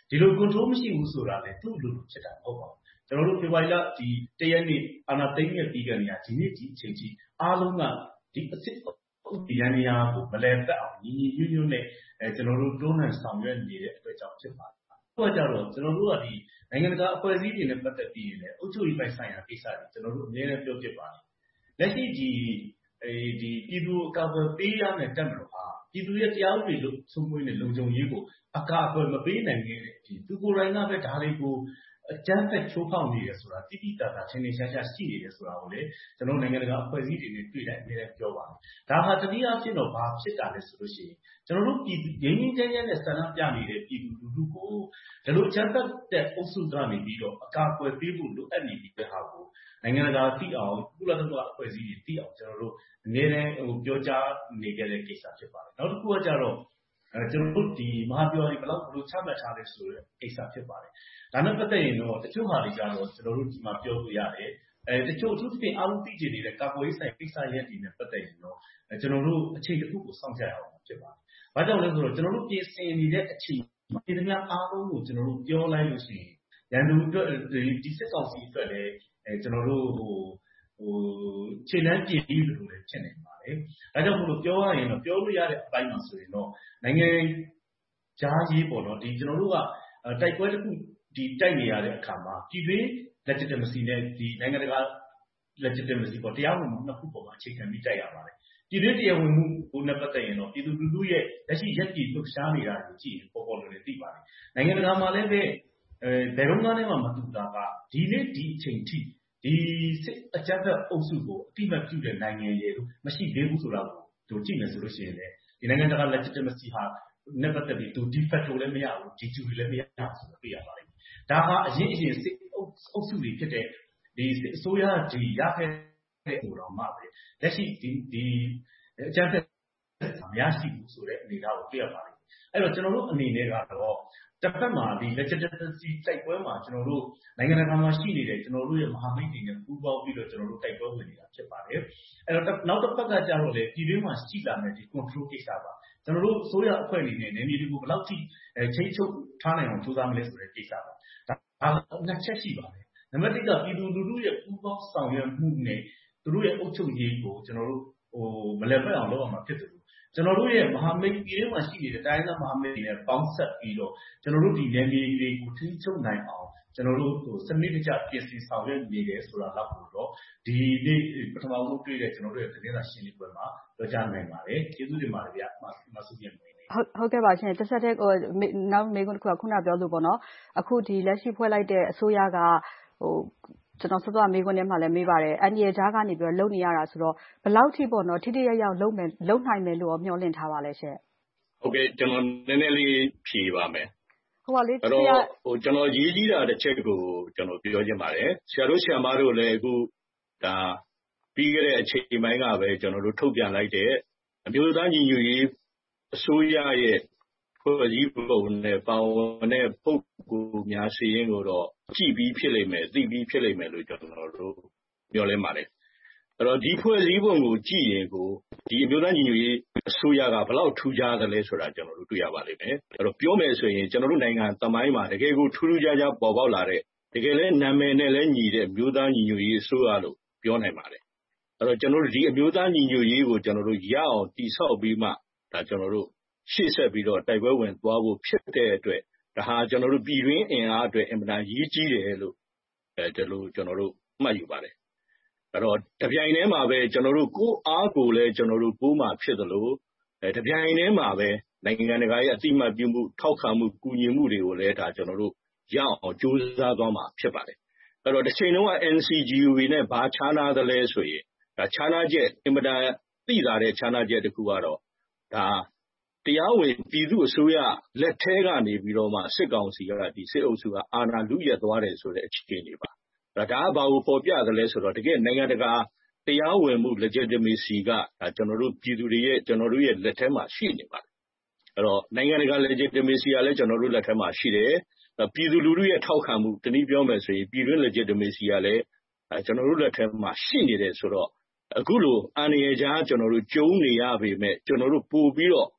ဒီလို control မရှိဘူးဆိုတာလည်းသူ့လူဖြစ်တာမဟုတ်ပါဘူးကျွန်တော်တို့ဖေဖော်ဝါရီလဒီ1ရက်နေ့အာဏာသိမ်းရပြီးကနေဒီနေ့ဒီအချိန်ကြီးအားလုံးကဒီအစ်ဒီရန်ရာကိုမလဲပတ်အောင်ညီညီညွတ်ညွတ်နဲ့ကျွန်တော်တို့တွန်းလှန်ဆောင်ရွက်နေတဲ့အတွက်ကြောင့်ဖြစ်ပါတယ်။ဟုတ်ကြတော့ကျွန်တော်တို့ကဒီနိုင်ငံတကာအဖွဲ့အစည်းတွေနဲ့ပတ်သက်ပြီးရင်လည်းအုပ်ချုပ်ရေးပိုင်းဆိုင်ရာကိစ္စတွေကျွန်တော်တို့အများနဲ့ပြောဖြစ်ပါတယ်။လက်ရှိဒီပြည်သူအကာအကွယ်ပေးရမယ့်တက်မလို့ဟာပြည်သူရဲ့တရားဥပဒေလို့ဆုံးမွေးတဲ့လုံခြုံရေးကိုအကာအကွယ်မပေးနိုင်တဲ့အပြင်သူကိုယ်တိုင်ကပဲဒါတွေကိုအကြမ်းဖက်ချိုးဖောက်နေရဆိုတာတိတိကျကျထင်ထင်ရှားရှားရှိနေတယ်ဆိုတာကိုလေကျွန်တော်နိုင်ငံတကာအဖွဲ့အစည်းတွေနဲ့တွေ့တဲ့အများနဲ့ပြောပါတယ်။ဒါဟာတနည်းအားဖြင့်တော့ဘာဖြစ်တာလဲဆိုလို့ရှိရင်ကျွန်တော်တို့ပြည်ငြိမ်းငြိမ်းချမ်းချမ်းနဲ့ဆန္ဒပြနေတဲ့ပြည်သူလူထုကိုဒီလိုချမ်းသက်တဲ့အုပ်စုကနေပြီးတော့အကာအကွယ်ပေးဖို့လိုအပ်နေတဲ့ဟာကိုနိုင်ငံတကာသိအောင်ကုလသမဂ္ဂအဖွဲ့အစည်းတွေသိအောင်ကျွန်တော်တို့အနည်းနဲ့ပြောကြားနေကြတဲ့ကိစ္စဖြစ်ပါတယ်။နောက်တစ်ခုကကြတော့ကျွန်တော်တို့ဒီမဟာဗျူဟာတွေဘယ်လိုချမှတ်ထားလဲဆိုတဲ့ကိစ္စဖြစ်ပါတယ်။ဒါနဲ့ပတ်သက်ရင်တော့တချို့ဟာတွေကြတော့ကျွန်တော်တို့ဒီမှာပြောလို့ရတယ်။တချို့အထူးသဖြင့်အားလုံးသိကျင်နေတဲ့ကာကွယ်ရေးဆိုင်ကိစ္စရပ်တွေနဲ့ပတ်သက်ရင်တော့ကျွန်တော်တို့အချိန်တစ်ခုကိုစောင့်ကြရအောင်ဖြစ်ပါတယ်။ဘာကြောင့်လဲဆိုတော့ကျွန်တော်တို့ပြင်ဆင်နေတဲ့အချိန်မှာဒီများအားလုံးကိုကျွန်တော်တို့ပြောလိုက်လို့ရှိရင်ရန်သူအတွက်ဒီစစ်ကောင်စီအတွက်လည်းကျွန်တော်တို့ခြေလမ်းပြင်ပြီးလို့လည်းဖြစ်နေပါတယ်။ဒါကြောင့်မို့လို့ပြောရရင်တော့ပြောလို့ရတဲ့အပိုင်းမှာဆိုရင်တော့နိုင်ငံကြားရေးပေါ့နော်ဒီကျွန်တော်တို့ကတိုက်ပွဲတစ်ခုဒီတိုက်နေရတဲ့အခါမှာပြည်တွင်း legitimacy နဲ့ဒီနိုင်ငံတကာ legitimacy ပေါ့တရားဝင်မှုနှစ်ခုပေါ်မှာအခြေခံပြီးတိုက်ရပါတယ်။ပြည်တွင်းတရားဝင်မှုကိုနဲ့ပတ်သက်ရင်တော့ပြည်သူလူထုရဲ့လက်ရှိရက်ပြည်လှုပ်ရှားနေတာကိုကြည့်ရင်ပေါ်ပေါ်လွယ်လွယ်သိပါတယ်။နိုင်ငံတကာမှာလည်းပဲဘယ်တော့မှလည်းမတူတာကဒီနေ့ဒီအချိန်ထိဒီစစ်အကြမ်းဖက်အုပ်စုကိုအတိမတ်ပြုတဲ့နိုင်ငံရဲ့မရှိသေးဘူးဆိုတာကိုတို့ကြည့်မယ်ဆိုလို့ရှိရင်လည်းဒီနိုင်ငံတကာ legitimacy ဟာနဲ့ပတ်သက်ပြီးသူ de facto လည်းမရဘူး de jure လည်းမရဘူးဆိုတော့ပြရပါလိမ့်မယ်။ဒါဟာအရင်စစ်အုပ်စုတွေဖြစ်တဲ့ဒီအစိုးရဒီရခဲ့တဲ့ဟိုတော့မှပဲလက်ရှိဒီအကြမ်းဖက်မရရှိဘူးဆိုတဲ့အနေအထားကိုပြရပါလိမ့်မယ်။အဲ့တော့ကျွန်တော်တို့အနေနဲ့ကတော့တစ်ဖက်မှာဒီ legitimacy တိုက်ပွဲမှာကျွန်တော်တို့နိုင်ငံတကာမှာရှိနေတဲ့ကျွန်တော်တို့ရဲ့မဟာမိတ်တွေနဲ့ပူးပေါင်းပြီးတော့ကျွန်တော်တို့တိုက်ပွဲဝင်နေတာဖြစ်ပါတယ်။အဲ့တော့နောက်တစ်ဖက်ကကျတော့လေပြည်တွင်းမှာရှိလာတဲ့ဒီ control ကိစ္စပါကျွန်တော်တို့ဆိုရအဖွဲ့အနေနဲ့နေပြည်တော်ကိုဘယ်လောက်ထိချိန်ချုပ်ထားနိုင်အောင်ကြိုးစားမလဲဆိုတဲ့ကိစ္စပါဒါနှစ်ချက်ရှိပါတယ်နံပါတ်1ကပြည်သူလူထုရဲ့ပူးပေါင်းဆောင်ရွက်မှုနဲ့သူတို့ရဲ့အုပ်ချုပ်ရေးကိုကျွန်တော်တို့မလည်ပတ်အောင်လုပ်အောင်မှာဖြစ်တယ်ကျွန်တော်တို့ရဲ့မဟာမိတ်ပြည်ထဲမှာရှိနေတဲ့တိုင်းသားမဟာမိတ်တွေနဲ့ပေါင်းဆက်ပြီးတော့ကျွန်တော်တို့ဒီနယ်မြေတွေကိုထိန်းချုပ်နိုင်အောင်ကျွန်တော်တို့စနစ်တကျပြင်ဆင်ဆောင်ရွက်နေတယ်ဆိုတာလောက်ကိုတော့ဒီနေ့ပထမဆုံးတွေ့တဲ့ကျွန်တော်တို့ရဲ့သတင်းစာရှင်းလင်းပွဲမှာပြောကြားနိုင်ပါတယ်ကျေးဇူးတင်ပါတယ်ဗျာမဆုပြန်နေဟုတ်ကဲ့ပါရှင်တစ်ဆက်တည်းနောက်မေးခွန်းတစ်ခုကခုနပြောလို့ပေါ့နော်အခုဒီလက်ရှိဖွဲ့လိုက်တဲ့အစိုးရကကျွန်တော်စောစောမေးခွန်းထဲမှာလည်းမေးပါတယ်အန်ဒီရဲ့ဂျားကနေပြီးတော့လုံနေရတာဆိုတော့ဘယ်လောက်ထိပေါ့နော်ထိထိရောက်ရောက်လုံနိုင်မယ်လို့မျှော်လင့်ထားပါလဲရှင့်ဟုတ်ကဲ့ကျွန်တော်နည်းနည်းလေးဖြေပါမယ်ဟုတ်ပါလေအဲ့တော့ကျွန်တော်ရေးကြီးတာတစ်ချက်ကိုကျွန်တော်ပြောချင်ပါတယ်ဆရာတို့ဆရာမတို့လည်းအခုဒါပြီးခဲ့တဲ့အချိန်ပိုင်းကပဲကျွန်တော်တို့ထုတ်ပြန်လိုက်တဲ့အမျိုးသားညီညွတ်ရေးအစိုးရရဲ့ဖွဲ့စည်းပုံနဲ့ပါဝင်တဲ့ပုဂ္ဂိုလ်များစီရင်ကိုတော့ကြည့်ပြီးဖြစ်လိမ့်မယ်သိပြီးဖြစ်လိမ့်မယ်လို့ကျွန်တော်တို့ပြောလဲပါတယ်အဲ့တော့ဒီဖွဲ့စည်းပုံကိုကြည့်ရင်ကိုဒီအမျိုးသားညီညွတ်ရေးအစိုးရကဘယ်လောက်ထူးခြားသလဲဆိုတာကျွန်တော်တို့တွေ့ရပါလိမ့်မယ်အဲ့တော့ပြောမယ်ဆိုရင်ကျွန်တော်တို့နိုင်ငံသမိုင်းမှာတကယ်ကိုထူးထူးခြားခြားပေါ်ပေါက်လာတဲ့တကယ်လဲနာမည်နဲ့လဲညီတဲ့မျိုးသားညီညွတ်ရေးအစိုးရလို့ပြောနိုင်ပါတယ်အဲ့တော့ကျွန်တော်တို့ဒီအမျိုးသားညီညွတ်ရေးကိုကျွန်တော်တို့ရအောင်တည်ဆောက်ပြီးမှဒါကျွန်တော်တို့ရှေ့ဆက်ပြီးတော့တိုက်ပွဲဝင်သွားဖို့ဖြစ်တဲ့အတွက်ဒါဟာကျွန်တော်တို့ပြည်တွင်းအင်အားအတွက်အင်မတန်ရေးကြီးတယ်လို့ဒီလိုကျွန်တော်တို့မှတ်ယူပါတယ်အဲ့တော့တပြိုင်တည်းမှာပဲကျွန်တော်တို့ကိုအားကိုလည်းကျွန်တော်တို့ကိုမှဖြစ်သလိုတပြိုင်တည်းမှာပဲနိုင်ငံတကာရဲ့အတိအမှတ်ပြုမှုထောက်ခံမှုကူညီမှုတွေကိုလည်းဒါကျွန်တော်တို့ရအောင်ကြိုးစားသွားမှာဖြစ်ပါတယ်အဲ့တော့တစ်ချိန်လုံးက NCGUB နဲ့ဘာခြားနာသလဲဆိုရင်ဒါခြားနာချက်အင်မတန်သိသာတဲ့ခြားနာချက်တစ်ခုကတော့ဒါတရားဝင်ပြည်သူ့အစိုးရလက်ထဲကနေပြီးတော့မှစစ်ကောင်စီကဒီစစ်အုပ်စုကအာဏာလုရက်သွားတယ်ဆိုတဲ့အခြေအနေပါဒါကဘာကိုပေါ်ပြသလဲဆိုတော့တကယ်နိုင်ငံတကာတရားဝင်မှု legitimacy ကဒါကျွန်တော်တို့ပြည်သူတွေရဲ့ကျွန်တော်တို့ရဲ့လက်ထဲမှာရှိနေပါတယ်အဲ့တော့နိုင်ငံတကာ legitimacy ကလည်းကျွန်တော်တို့လက်ထဲမှာရှိတယ်ပြည်သူလူထုရဲ့ထောက်ခံမှုတနည်းပြောမယ်ဆိုရင်ပြည်တွင်း legitimacy ကလည်းကျွန်တော်တို့လက်ထဲမှာရှိနေတယ်ဆိုတော့အခုလိုအန်ရကြားကျွန်တော်တို့ကျုံနေရပေမဲ့ကျွန်တော်တို့ပို့ပြီးတော့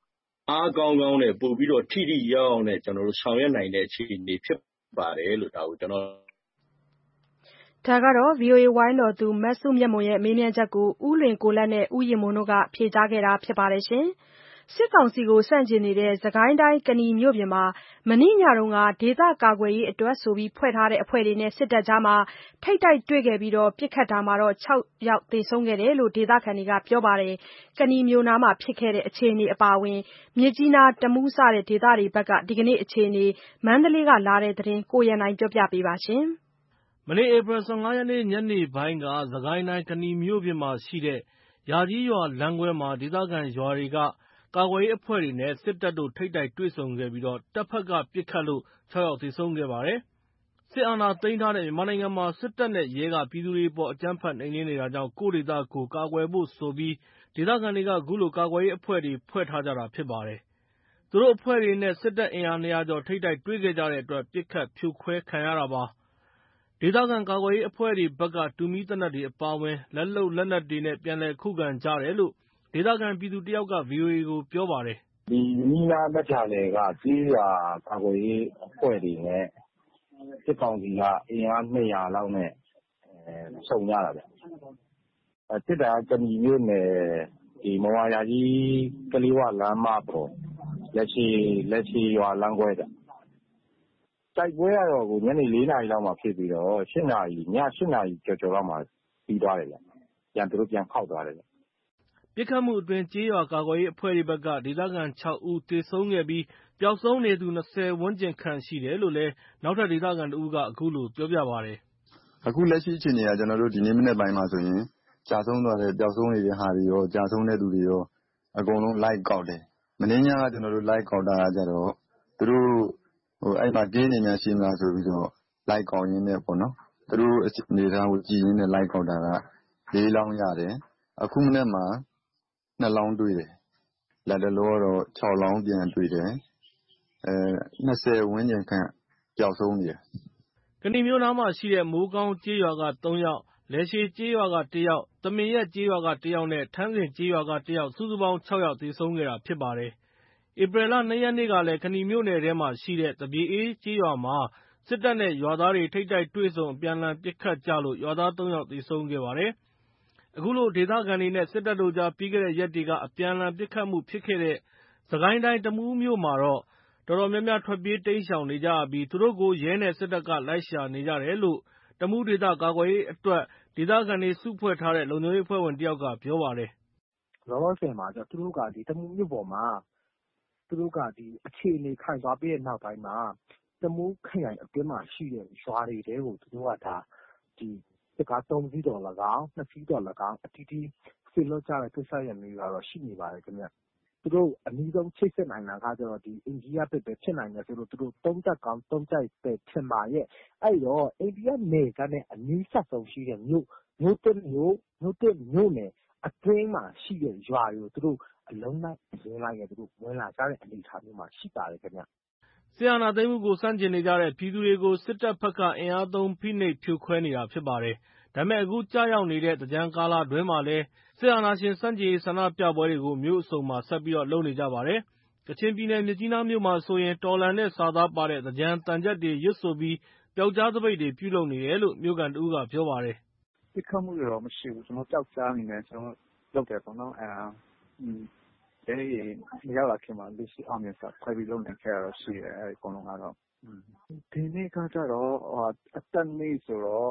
အားကောင်းကောင်းနဲ့ပို့ပြီးတော့ထိထိရောက်ရောက်နဲ့ကျွန်တော်တို့ဆောင်ရွက်နိုင်တဲ့အခြေအနေဖြစ်ပါတယ်လို့ဒါကိုကျွန်တော်ဒါကတော့ VOA ဝိုင်းတော်သူမစုမြတ်မွန်ရဲ့မေးမြန်းချက်ကိုဦးလွင်ကိုလတ်နဲ့ဦးရင်မွန်တို့ကဖြေကြားခဲ့တာဖြစ်ပါတယ်။စစ်ကောင်စီကိုဆန့်ကျင်နေတဲ့စစ်ကိုင်းတိုင်းကနီမြို့ပြင်မှာမနေ့ညကဒေသကာကွယ်ရေးအတွက်ဆိုပြီးဖွဲ့ထားတဲ့အဖွဲ့တွေနဲ့စစ်တပ်ကြားထိပ်တိုက်တွေ့ခဲ့ပြီးပစ်ခတ်တာမှာ6 ယောက်သေဆုံးခဲ့တယ်လို့ဒေသခံတွေကပြောပါတယ်။ကနီမြို့နားမှာဖြစ်ခဲ့တဲ့အခြေအနေအပါအဝင်မြစ်ကြီးနားတမူးစတဲ့ဒေသတွေဘက်ကဒီကနေ့အခြေအနေမန္တလေးကလာတဲ့သတင်းကိုရန်နိုင်ပြောပြပေးပါမယ်။မနေ့ဧပြီ 15 ရက်နေ့ညနေပိုင်းကစစ်ကိုင်းတိုင်းကနီမြို့ပြင်မှာရှိတဲ့ယာကြီးရွာလမ်းခွဲမှာဒေသခံရွာတွေကကာကွယ်ရေးအဖွဲ့တွေနဲ့စစ်တပ်တို့ထိပ်တိုက်တွေ့ဆုံခဲ့ပြီးတပ်ဖက်ကပစ်ခတ်လို့6 ယောက်သေဆုံးခဲ့ပါတယ်။ စစ်အာဏာသိမ်းထားတဲ့မြန်မာနိုင်ငံမှာစစ်တပ်နဲ့ရဲကပြည်သူတွေအပေါ်အကြမ်းဖက်နှိမ်နင်းနေတာကြောင့်ကိုယ့်ဒေသကိုယ်ကာကွယ်ဖို့ဆိုပြီးဒေသခံတွေကအခုလိုကာကွယ်ရေးအဖွဲ့တွေဖွဲ့ထားကြတာဖြစ်ပါတယ်။ သူတို့အဖွဲ့တွေနဲ့စစ်တပ်အင်အား 200 ကျော်ထိပ်တိုက်တွေ့ခဲ့ကြတဲ့အတွက်ပစ်ခတ်ဖြိုခွဲခံရတာပါ။ ဒေသခံကာကွယ်ရေးအဖွဲ့တွေဘက်ကတူမီးသေနတ်တွေအပါအဝင်လက်လုပ်လက်နက်တွေနဲ့ပြန်လည်ခုခံကြတယ်လို့ဒေသခံပြည်သူတယောက်က VOA ကိုပြောပါတယ်။ "ဒီနီးနားပတ်ချာလည်ကကျေးရွာကာကွယ်ရေးအဖွဲ့တွေနဲ့စစ်ကောင်စီကအင်အား200လောက်နဲ့ဆုံကြတာဗျ။ဖြစ်တာကကနီမြို့နယ်မုံရွာယာကြီးကလေးဝလမ်းမပေါ်လက်ရှည်ရွာလမ်းခွဲဗျ။တိုက်ပွဲကတော့ညနေ 4 နာရီလောက်မှာဖြစ်ပြီးတော့ည 8 နာရီကျော်လောက်မှာပြီးသွားတယ်ဗျ။သူတို့ပြန်ခေါက်သွားတယ်ဗျ။ " ပစ်ခတ်မှုအတွင်းကျေးရွာကာကွယ်ရေးအဖွဲ့တွေဘက်ကဒေသခံ6 ဦးသေဆုံးခဲ့ပြီးပျောက်ဆုံးနေသူ 20 ဝန်းကျင်ခန့်ရှိတယ်လို့နောက်ထပ်ဒေသခံတဦးကအခုလိုပြောပါတယ်။ "အခုလက်ရှိအခြေအနေကဒီနေ့မနက်ပိုင်းမှာဆိုရင်ကျဆုံးသွားတဲ့ပျောက်ဆုံးနေတဲ့ဟာတွေရောကျဆုံးတဲ့သူတွေရောအကုန်လုံးလိုက်ကောက်တယ်။မနေ့ညကလိုက်ကောက်တာကသူတို့အဲ့မှာကင်းတွေများရှိမလားဆိုပြီးတော့လိုက်ကောက်ရင်းနဲ့ပေါ့နော်။သူတို့အနေအထားကိုကြည့်ရင်းနဲ့လိုက်ကောက်တာက4 လောင်းရတယ်။အခုမနက်မှာ2 လောင်းတွေ့တယ်။လတ်တလောကတော့6 လောင်းပြန်တွေ့တယ်။20 ဝန်းကျင်ခန့်ပျောက်ဆုံးနေတယ်။ " ကနီမြို့နားမှာရှိတဲ့မိုးကောင်းကျေးရွာက 3 ယောက်၊ လယ်ရှည်ကျေးရွာက 1 ယောက်၊ သမင်ရပ်ကျေးရွာက 1 ယောက်နဲ့ ထန်းဇင်ကျေးရွာက 1 ယောက် စုစုပေါင်း 6 ယောက်သေဆုံးခဲ့တာဖြစ်ပါတယ်။ ဧပြီလ 2 ရက်နေ့ကလည်းကနီမြို့နယ်ထဲမှာရှိတဲ့သပြေအေးကျေးရွာမှာစစ်တပ်နဲ့ရွာသားတွေထိပ်တိုက်တွေ့ဆုံအပြန်အလှန်ပစ်ခတ်ကြလို့ရွာသား 3 ယောက်သေဆုံးခဲ့ပါတယ်။ အခုလိုဒေသခံတွေနဲ့စစ်တပ်တို့ကြားပြီးခဲ့တဲ့ရက်တွေကအပြန်အလှန်ပစ်ခတ်မှုဖြစ်ခဲ့တဲ့စစ်ကိုင်းတိုင်းတမူးမြို့မှာတော့တော်တော်များများထွက်ပြေးတိမ်းရှောင်နေကြရပြီးသူတို့ကိုရဲနဲ့စစ်တပ်ကလိုက်ရှာနေကြတယ်လို့တမူးဒေသကာကွယ်ရေးအတွက်ဒေသခံတွေစုဖွဲ့ထားတဲ့လုံခြုံရေးအဖွဲ့ဝင်တယောက်ကပြောပါတယ်။ "လောလောဆယ်မှာသူတို့ကတမူးမြို့ပေါ်မှာအခြေအနေခိုင်သွားပြီးတဲ့နောက်ပိုင်းမှာတမူးခရိုင်အတွင်းမှာရှိတဲ့ရွာတွေထဲကိုသူတို့ကစစ်ကား3 စီးသော်၎င်း2 စီးသော်၎င်းအသီးသီးစေလွှတ်ကြတဲ့ကိစ္စရပ်မျိုးတွေရှိနေပါတယ်ခင်ဗျ။သူတို့အနီးဆုံးချိတ်ဆက်နိုင်တာကအိန္ဒိယဘက်ပဲဖြစ်နိုင်တယ်ဆိုလို့သူတို့သုံးသပ်ကောင်းသုံးသပ်တယ်ထင်ပါရဲ့။အဲ့တော့အိန္ဒိယနယ်စပ်နဲ့အနီးစပ်ဆုံးရှိတဲ့မြို့သစ်မြို့နယ်အတွင်းမှာရှိတဲ့ရွာတွေကိုသူတို့အလုံးလိုက်အရင်းလိုက်နဲ့ဝင်လာကြတဲ့အနေအထားမျိုးမှာရှိပါတယ်ခင်ဗျ။ " စစ်အာဏာသိမ်းမှုကိုဆန့်ကျင်နေကြတဲ့ပြည်သူတွေကိုစစ်တပ်ဘက်ကအင်အားသုံးဖိနှိပ်ဖြိုခွဲနေတာဖြစ်ပါတယ်။ ဒါပေမဲ့အခုကျရောက်နေတဲ့သင်္ကြန်ကာလအတွင်းမှာလည်းစစ်အာဏာရှင်ဆန့်ကျင်ရေးဆန္ဒပြပွဲတွေကိုမြို့အစုံမှာဆက်လုပ်နေကြပါတယ်။ ကချင်ပြည်နယ်မြစ်ကြီးနားမြို့မှာဆိုရင်တော်လှန်တဲ့စာသားပါတဲ့သင်္ကြန်သံချပ်တွေရွတ်ဆိုပြီးပြောက်ကျားသပိတ်တွေပြုလုပ်နေတယ်လို့မြို့ခံတဦးကပြောပါတယ်။ "ပစ်ခတ်မှုတွေတော့မရှိဘူး။ပြောက်ကျားအနေနဲ့လုပ်တယ်ပေါ့နော်။ရဲတွေမရောက်လာခင်မှာလူစုအောင်မြင်စွာခွဲပြီးလုပ်နိုင်ခဲ့တာတော့ရှိတယ်။အကုန်လုံးကတော့ဒီနေ့ကကျတော့အသက်နေ့ဆိုတော့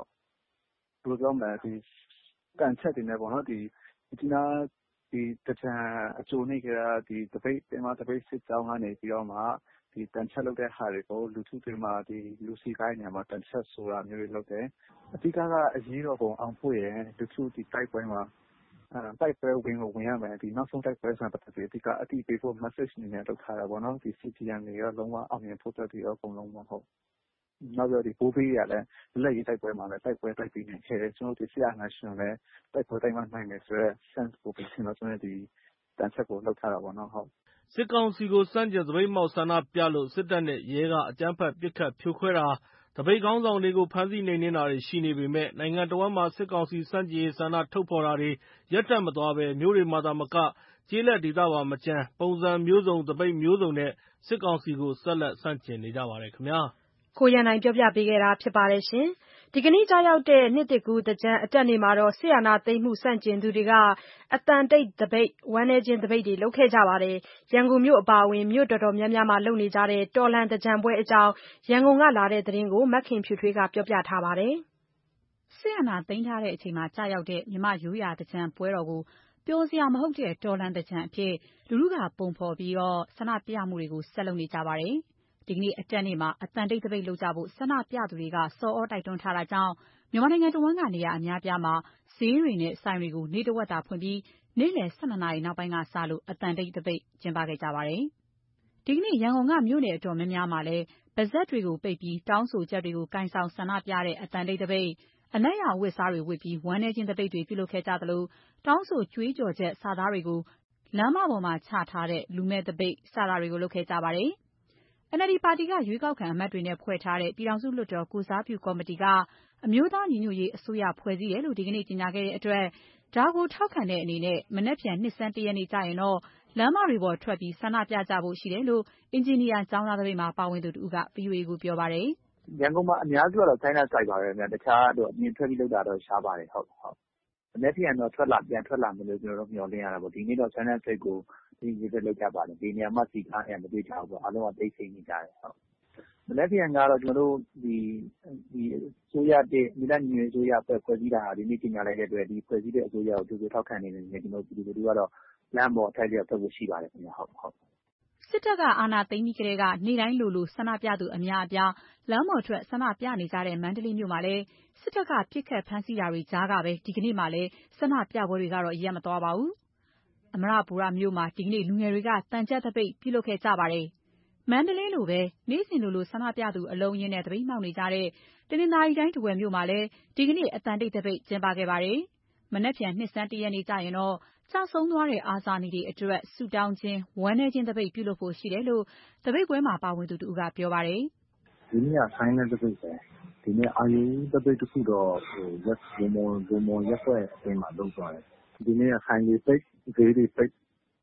သံချပ်တွေနဲ့ပေါ့နော်မြစ်ကြီးနားသင်္ကြန်အကြိုနေ့ကတည်းကပင်မသပိတ်စစ်ကြောင်းကနေပြီးတော့မှသံချပ်လုပ်တဲ့ဟာတွေကိုလူထုတွေမှာလူစည်ကားတဲ့နေရာမှာသံချပ်ဆိုတာမျိုးတွေလုပ်တယ်။အဓိကကအရေးတော်ပုံအောင်ပွဲရယ်လူထုတိုက်ပွဲမှာတိုက်ပွဲဝင်ကိုဝင်ရမယ်နောက်ဆုံးတိုက်ပွဲဆိုတာပတ်သက်ပြီးအဓိကအသိပေးဖို့ message အနေနဲ့လုပ်ထားတာပေါ့နော်CDM တွေရောလုံးဝအောင်မြင်ဖို့အတွက်ရောအကုန်လုံးပေါ့ဟုတ်။နောက်ပြီးတော့ဘိုးဘေးတွေကလည်းလွတ်လပ်ရေးတိုက်ပွဲမှာလည်းတိုက်ပွဲတိုက်ပေးနိုင်ခဲ့တယ်။စစ်အာဏာရှင်ကိုလည်းတိုက်ပွဲတိုက်မှနိုင်တယ်ဆိုတဲ့ sense ကိုပေးချင်လို့သံချပ်ကိုလုပ်ထားတာပေါ့နော်ဟုတ်။ " စစ်ကောင်စီကိုဆန့်ကျင်သပိတ်မှောက်ဆန္ဒပြလို့စစ်တပ်နဲ့ရဲကအကြမ်းဖက်ပစ်ခတ်ဖြိုခွဲတာသပိတ်ခေါင်းဆောင်တွေကိုဖမ်းဆီးနှိမ်နင်းတာတွေရှိနေပေမဲ့နိုင်ငံတဝန်းမှာစစ်ကောင်စီဆန့်ကျင်ရေးဆန္ဒထုတ်ဖော်တာတွေရပ်တန့်မသွားဘဲမြို့တွေမှာသာမကကျေးလက်ဒေသပါမကျန်ပုံစံမျိုးစုံသပိတ်မျိုးစုံနဲ့စစ်ကောင်စီကိုဆက်လက်ဆန့်ကျင်နေကြပါတယ်ခင်ဗျာ။ကိုရန်နိုင်ပြောပြပေးခဲ့တာဖြစ်ပါတယ်ရှင်။ဒီကနေ့ကြာရောက်တဲ့နှစ်သစ်ကူးသင်္ကြန်အတက်နေ့မှာစစ်အာဏာသိမ်းမှုဆန့်ကျင်သူတွေကအသံတိတ်သပိတ်ဝမ်းနည်းခြင်းသပိတ်တွေလုပ်ခဲ့ကြပါတယ်။ရန်ကုန်မြို့အပါအဝင်မြို့တော်တော်များများမှာလုပ်နေကြတဲ့တော်လှန်သင်္ကြန်ပွဲအကြောင်းရန်ကုန်ကလာတဲ့သတင်းကိုမခင်ဖြူထွေးကပြောပြထားပါတယ်။စစ်အာဏာသိမ်းထားတဲ့အချိန်မှာကြာရောက်တဲ့မြန်မာရိုးရာသင်္ကြန်ပွဲတော်ကိုပျော်စရာမဟုတ်တဲ့တော်လှန်သင်္ကြန်အဖြစ်လူထုကပုံဖော်ပြီးဆန္ဒပြမှုတွေကိုဆက်လုပ်နေကြပါတယ်။ဒီကနေ့အတက်နေ့မှာအသံတိတ်သပိတ်လုပ်ကြဖို့ဆန္ဒပြသူတွေကဆော်ဩတိုက်တွန်းထားတာကြောင့်မြန်မာနိုင်ငံတဝန်းကနေရာအများပြားမှာဈေးတွေနဲ့ဆိုင်တွေကိုနေ့တဝက်တာဖွင့်ပြီးနေ့လယ်12နာရီနောက်ပိုင်းကစလို့အသံတိတ်သပိတ်ကျင်းပခဲ့ကြပါတယ်။ဒီကနေ့ရန်ကုန်ကမြို့နယ်အတော်များများမှာလည်းပါးစပ်တွေကိုပိတ်ပြီးတောင်းဆိုချက်တွေကိုကင်ဆောင်ဆန္ဒပြတဲ့အသံတိတ်သပိတ်အနက်ရောင်ဝတ်စားတွေဝတ်ပြီးဝမ်းနည်းခြင်းသပိတ်တွေပြုလုပ်ခဲ့ကြသလိုတောင်းဆိုကြွေးကြော်ချက်စာသားတွေကိုလမ်းမပေါ်မှာချထားတဲ့လူမဲ့သပိတ်စတာတွေကိုလုပ်ခဲ့ကြပါတယ်။ NLD ပါတီကရွေးကောက်ခံအမတ်တွေနဲ့ဖွဲ့ထားတဲ့ပြည်ထောင်စုလွှတ်တော်ကိုစားပြုကော်မတီကအမျိုးသားညီညွတ်ရေးအစိုးရဖွဲ့စည်းတယ်လို့ဒီကနေ့ကြေညာခဲ့တဲ့အတွက်ဒါကိုထောက်ခံတဲ့အနေနဲ့မနက်ဖြန်နှစ်ဆန်း1ရက်နေ့ကျရင်တော့လမ်းမတွေပေါ်ထွက်ပြီးဆန္ဒပြကြဖို့ရှိတယ်လို့အင်ဂျင်နီယာကျောင်းသားသပိတ်မှာပါဝင်သူတဦးက VOA ကိုပြောပါတယ်။ရန်ကုန်မှာအများစုကတော့ China Site ပါပဲ။တခြားတော့အပြင်ထွက်ပြီးလုပ်တာတော့ရှားပါတယ်။မနက်ဖြန်တော့ပြန်ထွက်လာမယ်လို့ကျနော်တို့မျှော်လင့်ရတာပေါ့။ဒီနေ့တော့ China Site ကိုတိတိကျကျလုပ်ကြပါတယ်။ဘယ်နေရာမှစည်ကားနေတာမတွေ့ကြဘူးပေါ့။အားလုံးကတိတ်ဆိတ်နေကြတယ်။မနက်ဖြန်ကတော့ကျနော်တို့ဒီအစိုးရသစ်အမျိုးသားညီညွတ်ရေးအစိုးရအဖွဲ့ဖွဲ့စည်းတာဒီနေ့ကြေညာလိုက်တဲ့အတွက်ဒီဖွဲ့စည်းတဲ့အစိုးရကိုကြိုဆိုထောက်ခံတဲ့အနေနဲ့ကျနော်တို့ပြည်သူလူထုကတော့လမ်းပေါ်အထိုက်အလျောက်ထွက်ဖို့ရှိပါတယ်ခင်ဗျ။စစ်တပ်ကအာဏာသိမ်းပြီးကတည်းကနေ့တိုင်းလိုဆန္ဒပြသူအများအပြားလမ်းပေါ်ထွက်ဆန္ဒပြနေကြတဲ့မန္တလေးမြို့မှာလည်းစစ်တပ်ကပစ်ခတ်ဖမ်းဆီးတာတွေကြားကပဲဒီကနေ့မှလည်းဆန္ဒပြပွဲတွေကတော့ရပ်မသွားပါဘူး။အမရပူရမြို့မှာဒီကနေ့လူငယ်တွေကသံချပ်သပိတ်ပြုလုပ်ခဲ့ကြပါတယ်။မန္တလေးလိုပဲနေ့စဉ်လိုဆန္ဒပြသူအလုံးအရင်းနဲ့သပိတ်မှောက်နေကြတဲ့တနင်္သာရီတိုင်းထားဝယ်မြို့မှာလည်းဒီကနေ့အသံတိတ်သပိတ်ကျင်းပခဲ့ပါတယ်။မနက်ဖြန်နှစ်ဆန်း1ရက်နေ့ကျရင်တော့ကျဆုံးသွားတဲ့အာဇာနည်တွေအတွက်ဆုတောင်းခြင်းဝမ်းနည်းခြင်းသပိတ်ပြုလုပ်ဖို့ရှိတယ်လို့သပိတ်ပွဲမှာပါဝင်သူတဦးကပြောပါတယ်။ဒီနေ့ကဆိုင်းတဲ့သပိတ်ပဲ။ဒီနေ့အာရုံသပိတ်တစ်ခုတော့ဗမွန်ရက်ွက်အတင်းမှာလုပ်သွားတယ်။ဒီနေ့ကဆိုင်တွေပိတ်ဈေးတွေပိတ်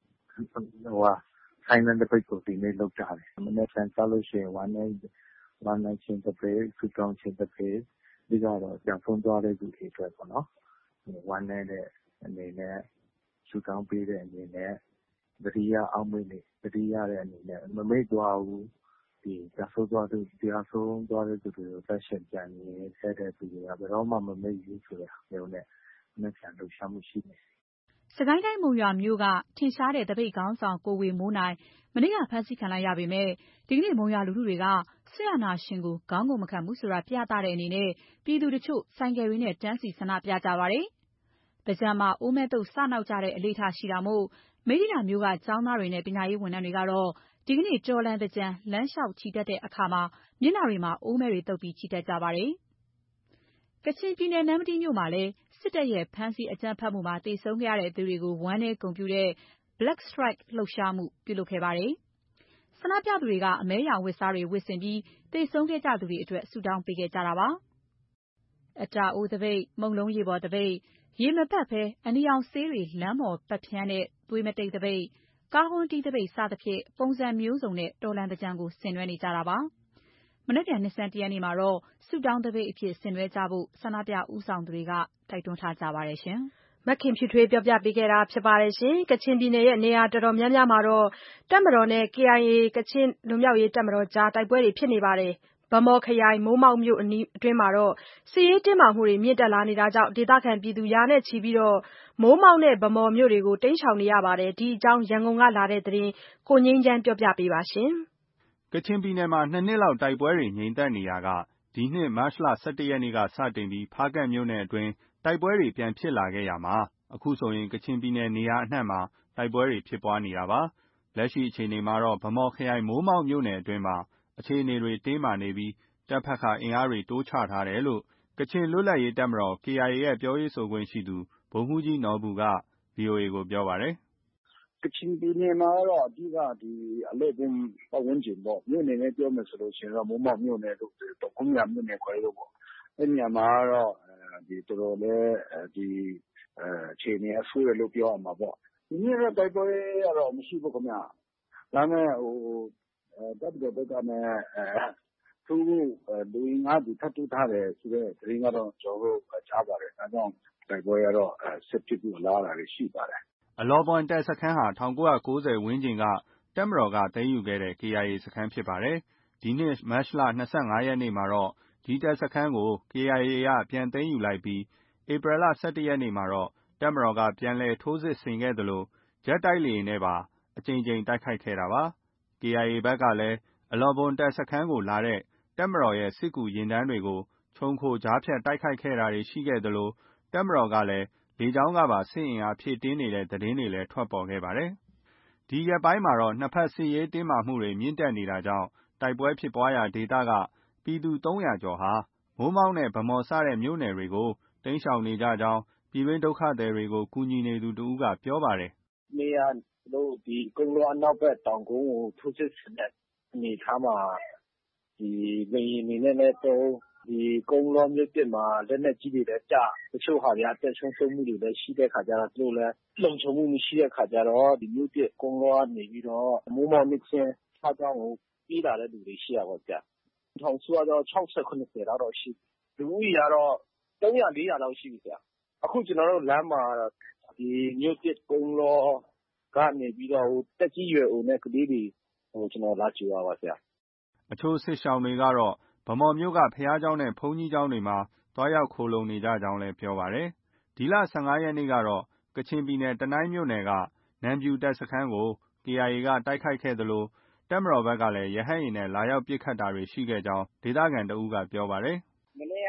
ဆိုင်းတဲ့သပိတ်ကိုဒီနေ့လုပ်ကြတယ်။မနေ့ကကျလို့ရှိရင်ဝမ်းနည်းခြင်းသပိတ်ဆုတောင်းခြင်းသပိတ်ဒီကတော့ပြန်ဆုံးသွားတဲ့သူတွေအတွက်ပေါ့နော်။ဝမ်းနည်းတဲ့အနေနဲ့ဆုတောင်းပေးတဲ့အနေနဲ့တတိယအောက်မေ့နေတတိယတဲ့အနေနဲ့မမေ့သွားဘူးဒီကြာဆုံးသွားတဲ့သူတွေကိုသက်ရှင်ပြန်နေတဲ့သူတွေကဘယ်တော့မှမမေ့ဘူးဆိုတဲ့မျိုးနဲ့နှစ်ချမ်းလှုပ်ရှားမှုရှိနေတယ်။စကိုင်းတိုင်းမုံရွာမြို့ကထင်ရှားတဲ့သပိတ်ခေါင်းဆောင်ကိုဝေမိုးနိုင်မနေ့ကဖမ်းဆီးခံလိုက်ရပေမဲ့ဒီကနေ့မုံရွာလူထုတွေကစစ်အာဏာရှင်ကိုခေါင်းကိုမခံဘူးဆိုတာပြသတဲ့အနေနဲ့ပြည်သူတချို့ဆိုင်ကယ်တွေနဲ့တန်းစီဆန္ဒပြကြပါတယ်။သင်္ကြန်မှာအိုးမဲတုပ်စနောက်ကြတဲ့အလေ့အထရှိတာမို့မိတ္ထီလာမြို့ကကျောင်းသားတွေနဲ့ပညာရေးဝန်ထမ်းတွေကတော့ဒီကနေ့တော်လှန်သင်္ကြန်လမ်းလျှောက်ချီတက်တဲ့အခါမျက်နှာတွေမှာအိုးမဲတွေတုပ်ပြီးချီတက်ကြပါတယ်။ကချင်ပြည်နယ်နမ္မတီးမြို့မှာလည်းစစ်တပ်ရဲ့ဖမ်းဆီးအကြမ်းဖက်မှုမှာသေဆုံးခဲ့ရတဲ့သူတွေကိုဝမ်းနည်းဂုဏ်ပြုတဲ့ Black Strike လှုပ်ရှားမှုပြုလုပ်ခဲ့ပါတယ်။ဆန္ဒပြသူတွေကအမဲရောင်ဝတ်စားတွေဝတ်ဆင်ပြီးသေဆုံးခဲ့ကြသူတွေအတွက်ဆုတောင်းပေးခဲ့ကြတာပါ။အတာအိုးသပိတ်၊မုန့်လုံးရေပေါ်သပိတ်၊ရေမပက်ဘဲအနီရောင်ဆေးတွေလမ်းပေါ်ပက်ဖြန်းတဲ့သွေးမတိတ်သပိတ်၊ကားဟွန်းတီးသပိတ်စသဖြင့်ပုံစံမျိုးစုံနဲ့တော်လှန်သင်္ကြန်ကိုဆင်နွှဲနေကြတာပါ။မနက်ဖြန်နှစ်ဆန်း1ရက်နေ့မှာတော့ဆုတောင်းသပိတ်အဖြစ်ဆင်နွှဲကြဖို့ဆန္ဒပြဦးဆောင်သူတွေကတိုက်တွန်းထားကြပါတယ်ရှင်။မခင်ဖြူထွေးပြောပြပေးခဲ့တာဖြစ်ပါတယ်။ကချင်ပြည်နယ်ရဲ့နေရာတော်တော်များများမှာတပ်မတော်နဲ့ KIA ကချင်လွတ်မြောက်ရေးတပ်မတော်ကြားတိုက်ပွဲတွေဖြစ်နေပါတယ်။ဗန်းမော်ခရိုင်မိုးမောက်မြို့အတွင်းမှာစစ်ရေးတင်းမာမှုတွေမြင့်တက်လာနေတာကြောင့်ဒေသခံရာနဲ့ချီမိုးမောက်နဲ့ဗန်းမော်မြို့တွေကိုတိမ်းရှောင်နေရပါတယ်။ဒီအကြောင်းရန်ကုန်ကလာတဲ့သတင်းကိုငြိမ်းချမ်းပြောပြပေးပါမယ်။ကချင်ပြည်နယ်မှာ2 နှစ်လောက်တိုက်ပွဲတွေငြိမ်သက်နေရာကဒီနှစ်မတ်လ17ရက်နေ့ကစတင်ပြီးဖားကန့်မြို့နယ်အတွင်းတိုက်ပွဲတွေပြန်ဖြစ်လာခဲ့ရာမှာအခုဆိုရင်ကချင်ပြည်နယ်နေရာအနှံ့မှာတိုက်ပွဲတွေဖြစ်ပွားနေတာပါ။လက်ရှိအခြေအနေမှာတော့ဗန်းမော်ခရိုင်မိုးမောက်မြို့နယ်အတွင်းမှာအခြေအနေတွေတင်းမာနေပြီးတပ်ဖက်ကအင်အားတွေတိုးချထားတယ်လို့ကချင်လွတ်လပ်ရေးတပ်မတော် KIA ရဲ့ပြောရေးဆိုခွင့်ရှိသူဗိုလ်မှူးကြီးနော်ဘူက VOA ကိုပြောပါတယ်။ကချင်ပြည်နယ်မှာတော့အဓိကအလော့ဘွမ်ပတ်ဝန်းကျင်ပေါ့မြို့နယ်နဲ့ပြောမယ်ဆိုလို့ရှိရင်တော့မိုးမောက်မြို့နယ်တို့ဒေါ့ဖုန်းယန်မြို့နယ်ခွဲတို့ပေါ့အဲ့ဒီနေရာမှာတော့တော်တော်လေးအခြေအနေအဆိုးတယ်လို့ပြောရမှာပေါ့ဒီနေ့တော့တိုက်ပွဲကတော့မရှိဘူးခင်ဗျ။ဒါပေမဲ့တပ်မတော်ဘက်ကနဲ့သူလူအင်အားထပ်တိုးထားတယ်ဆိုတဲ့သတင်းကတော့ကျွန်တော်တို့ကြားပါတယ်။ဒါကြောင့်တိုက်ပွဲကတော့ဆက်ဖြစ်ဖို့လားတာရှိပါတယ်။အလောဘွမ်တပ်စခန်းဟာ1990ဝန်းကျင်ကတပ်မတော်ကသိမ်းယူခဲ့တဲ့ KIA စခန်းဖြစ်ပါတယ်။ဒီနှစ်မတ်လ25ရက်နေ့မှာတော့ဒီတပ်စခန်းကို KIA ကပြန်သိမ်းယူလိုက်ပြီးဧပြီလ17ရက်နေ့မှာတော့တပ်မတော်ကပြန်လည်ထိုးစစ်ဆင်ခဲ့သလိုဂျက်တိုက်လေယာဉ်နဲ့ပါအကြိမ်ကြိမ်တိုက်ခိုက်ခဲ့တာပါ။ KIA ဘက်ကလည်းအလောဘွမ်တပ်စခန်းကိုလာတဲ့တပ်မတော်ရဲ့စစ်ကူယာဉ်တန်းတွေကိုခြုံခိုကြားဖြတ်တိုက်ခိုက်ခဲ့တာတွေရှိခဲ့သလိုတပ်မတော်ကလည်းလေကြောင်းကပါစစ်အင်အားဖြည့်တင်းနေတဲ့သတင်းတွေလည်းထွက်ပေါ်ခဲ့ပါတယ်။ဒီရက်ပိုင်းမှာတော့နှစ်ဖက်စစ်ရေးတင်းမာမှုတွေမြင့်တက်နေတာကြောင့်တိုက်ပွဲဖြစ်ပွားရာဒေသကပြည်သူ300ကျော်ဟာမိုးမောက်နဲ့ဗန်းမော်စတဲ့မြို့နယ်တွေကိုတိမ်းရှောင်နေကြကြောင်းပြည်တွင်းဒုက္ခသည်တွေကိုကူညီနေသူတဦးကပြောပါတယ်။“နေ့ကတို့ဒီကုန်းလောအနောက်ဘက်တောင်ကုန်းကိုထိုးစစ်ဆင်တဲ့အနေအထားမှာဒီလေယာဉ်တွေနဲ့လည်းသုံးဒီကုန်းလောမြို့သစ်မှာလက်နက်ကြီးတွေလည်းကျတချို့ဟာတွေအသက်ဆုံးရှုံးမှုတွေလည်းရှိတဲ့ခါကျတော့သူတို့လည်းလုံခြုံမှုမရှိတဲ့ခါကျတော့ဒီမြို့သစ်ကုန်းလောကနေပြီးတော့မိုးမောက်မြစ်ချင်းဖားကြောင်းကိုပြေးလာတဲ့လူတွေရှိတာပေါ့ဗျ။ထောင်စုကတော့60 70လောက်တော့ရှိလူဦးရေကတော့300 400လောက်ရှိပြီဗျ။အခုကျွန်တော်တို့လမ်းမှာဒီမြို့သစ်ကုန်းလောကနေပြီးတော့တက်ကြီးရွယ်အိုနဲ့ကလေးတွေကျွန်တော်လာကြည့်ရပါဗျ။အချို့စစ်ရှောင်တွေကတော့ဗန်းမော်မြို့ကဘုရားကျောင်းနဲ့ဘုန်းကြီးကျောင်းတွေမှာတွားရောက်ခိုလှုံနေကြကြောင်းလည်းပြောပါတယ်။ဒီလ15ရက်နေ့ကတော့ကချင်ပြည်နယ်တနိုင်းမြို့နယ်ကနမ်ပြူတပ်စခန်းကို KIA ကတိုက်ခိုက်ခဲ့သလိုတပ်မတော်ဘက်ကလည်းရဟတ်ယာဉ်နဲ့လာရောက်ပစ်ခတ်တာတွေရှိခဲ့ကြောင်းဒေသခံတဦးကပြောပါတယ်။မနေ့က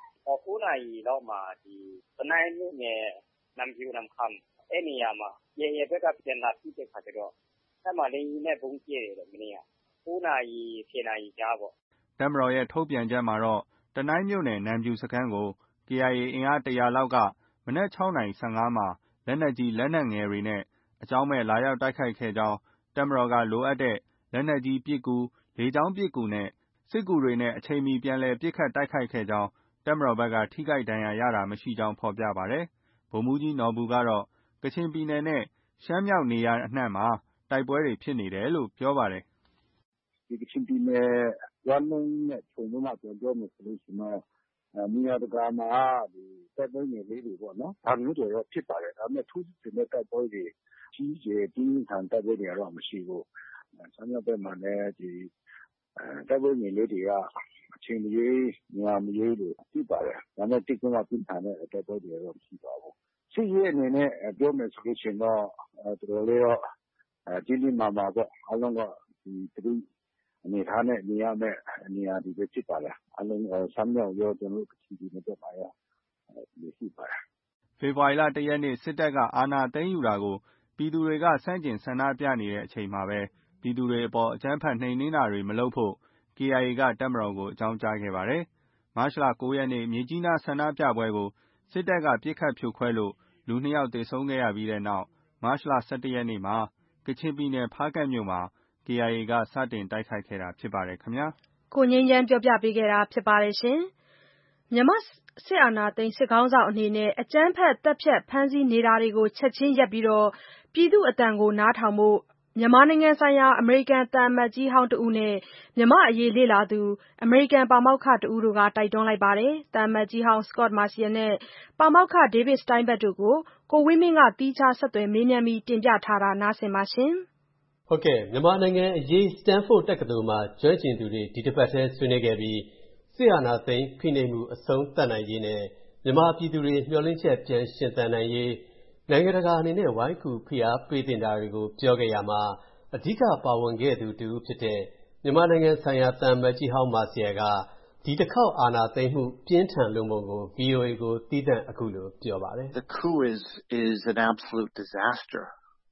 9နာရီလောက်မှာဒီတနိုင်းမြို့နယ်နမ်ပြူနမ်ခမ်အဲ့နေရာမှာရေဘက်ကပြန်လာပြီးတဲ့ခါကျတော့အဲ့မှာလည်းနဲ့ဘုံကျဲတယ်မနေ့က9နာရီ10နာရီကြားပေါ့တပ်မတော်ရဲ့ထုတ်ပြန်ချက်မှာတော့တနိုင်းမြို့နယ်နမ်ပြူစခန်းကို KIA အင်အား100လောက်ကမနက်6:15မှာလက်နက်ကြီးလက်နက်ငယ်တွေနဲ့အကြောင်းမဲ့လာရောက်တိုက်ခိုက်ခဲ့ကြောင်းတပ်မတော်ကလိုအပ်တဲ့လက်နက်ကြီးပစ်ကူလေကြောင်းပစ်ကူနဲ့စစ်ကူတွေနဲ့အချိန်မီပြန်လည်ပစ်ခတ်တိုက်ခိုက်ခဲ့ကြောင်းတပ်မတော်ဘက်ကထိခိုက်ဒဏ်ရာရတာမရှိကြောင်းဖော်ပြပါတယ်။ဗိုလ်မှူးကြီးနော်ဘူကတော့ကချင်ပြည်နယ်နဲ့ရှမ်းမြောက်နေရာအနှံ့မှာတိုက်ပွဲတွေဖြစ်နေတယ်လို့ပြောပါတယ်။ဒီကချင်ပြည်နယ်ဝမ်းလုံးနဲ့ခြုံလုံးမှာပြောမယ်ဆိုလို့ရှိရင်နေရာတကာမှာဒီတိုက်ပွဲငယ်လေးတွေပေါ့နော်။ဒါမျိုးတွေတော့ဖြစ်ပါတယ်။ဒါပေမဲ့ထူးခြားတဲ့တိုက်ပွဲတွေကြီးကျယ်ပြင်းထန်တိုက်ပွဲတွေတော့မရှိဘူး။ဆမ်းမြောက်ဘက်မှာလည်းဒီတိုက်ပွဲငယ်လေးတွေကအချိန်မရွေးနေရာမရွေးလို့ဖြစ်ပါတယ်။ဒါပေမဲ့တိကျမှပြင်းထန်တဲ့တိုက်ပွဲတွေတော့မရှိပါဘူး။စစ်ရေးအနေနဲ့ပြောမယ်ဆိုလို့ရှိရင်တော့တော်တော်လေးတော့ကြီးကြီးမားမားပေါ့အားလုံးကဒီသူအနေထားနဲ့နေရာမဲ့နေရာတွေပဲဖြစ်ပါတယ်အားလုံးဆမ်းမြောက်ရောကျွန်တော်တို့ကချင်ပြည်နယ်ဘက်မှာရရှိပါတယ်ဖေဖော်ဝါရီလ1ရက်နေ့စစ်တပ်ကအာဏာသိမ်းယူတာကိုပြည်သူတွေကဆန့်ကျင်ဆန္ဒပြနေတဲ့အချိန်မှာပဲပြည်သူတွေအပေါ်အကြမ်းဖက်နှိမ်နင်းတာတွေမလုပ်ဖို့ KIA ကတပ်မတော်ကိုအကြောင်းကြားခဲ့ပါတယ်။မတ်လ9ရက်နေ့မြစ်ကြီးနားဆန္ဒပြပွဲကိုစစ်တပ်ကပစ်ခတ်ဖြိုခွဲလို့လူ2ယောက်သေဆုံးခဲ့ရပြီးတဲ့နောက်မတ်လ17ရက်နေ့မှာကချင်ပြည်နယ်ဖားကန့်မြို့မှာ KIA ကစတင်တိုက်ခိုက်ခဲ့တာဖြစ်ပါတယ်ခင်ဗျာ။ကိုငင်းချမ်းပြောပြပေးခဲ့တာဖြစ်ပါတယ်ရှင်။မြန်မာစစ်အာဏာသိမ်းစစ်ခေါင်းဆောင်အနေနဲ့အကြမ်းဖက်တပ်ဖြတ်ဖမ်းဆီးနေတာတွေကိုချက်ချင်းရပ်ပြီးပြည်သူ့အသံကိုနားထောင်ဖို့မြန်မာနိုင်ငံဆိုင်ရာအမေရိကန်သံအမတ်ကြီးဟောင်းတဦးနဲ့မြန်မာ့အရေးလေ့လာသူအမေရိကန်ပါမောက္ခတဦးတို့ကတိုက်တွန်းလိုက်ပါတယ်။သံအမတ်ကြီးဟောင်း Scot Marciel နဲ့ပါမောက္ခ David Steinberg တို့ကိုကိုဝင်းမင်းကသီးခြားဆက်သွယ်မေးမြန်းပြီးတင်ပြထားတာနားဆင်ပါရှင်။ဟုတ်ကဲ့မြန်မာနိုင်ငံအရေး Stanford တက္ကသိုလ်မှာကျွမ်းကျင်သူတွေဒီတစ်ပတ်ထဲဆွေးနွေးခဲ့ပြီးစစ်အာဏာသိမ်းဖိနှိပ်မှုအဆုံးသတ်နိုင်ရေးနဲ့မြန်မာပြည်သူတွေမျှော်လင့်ချက်ပြန်ရှင်သန်နိုင်ရေးနိုင်ငံတကာအနေနဲ့ဝိုင်းကူဖိအားပေးတင်တာတွေကိုပြောခဲ့ရမှာအဓိကပါဝင်ခဲ့သူတူဖြစ်တဲ့မြန်မာနိုင်ငံဆိုင်ရာသံအမတ်ကြီးဟောင်းမာဆီယယ်ကဒီတစ်ခေါက်အာဏာသိမ်းမှုပြင်းထန်လို့ပုံကို VOA ကိုသီးသန့်အခုလိုပြောပါတယ် The coup is an absolute disaster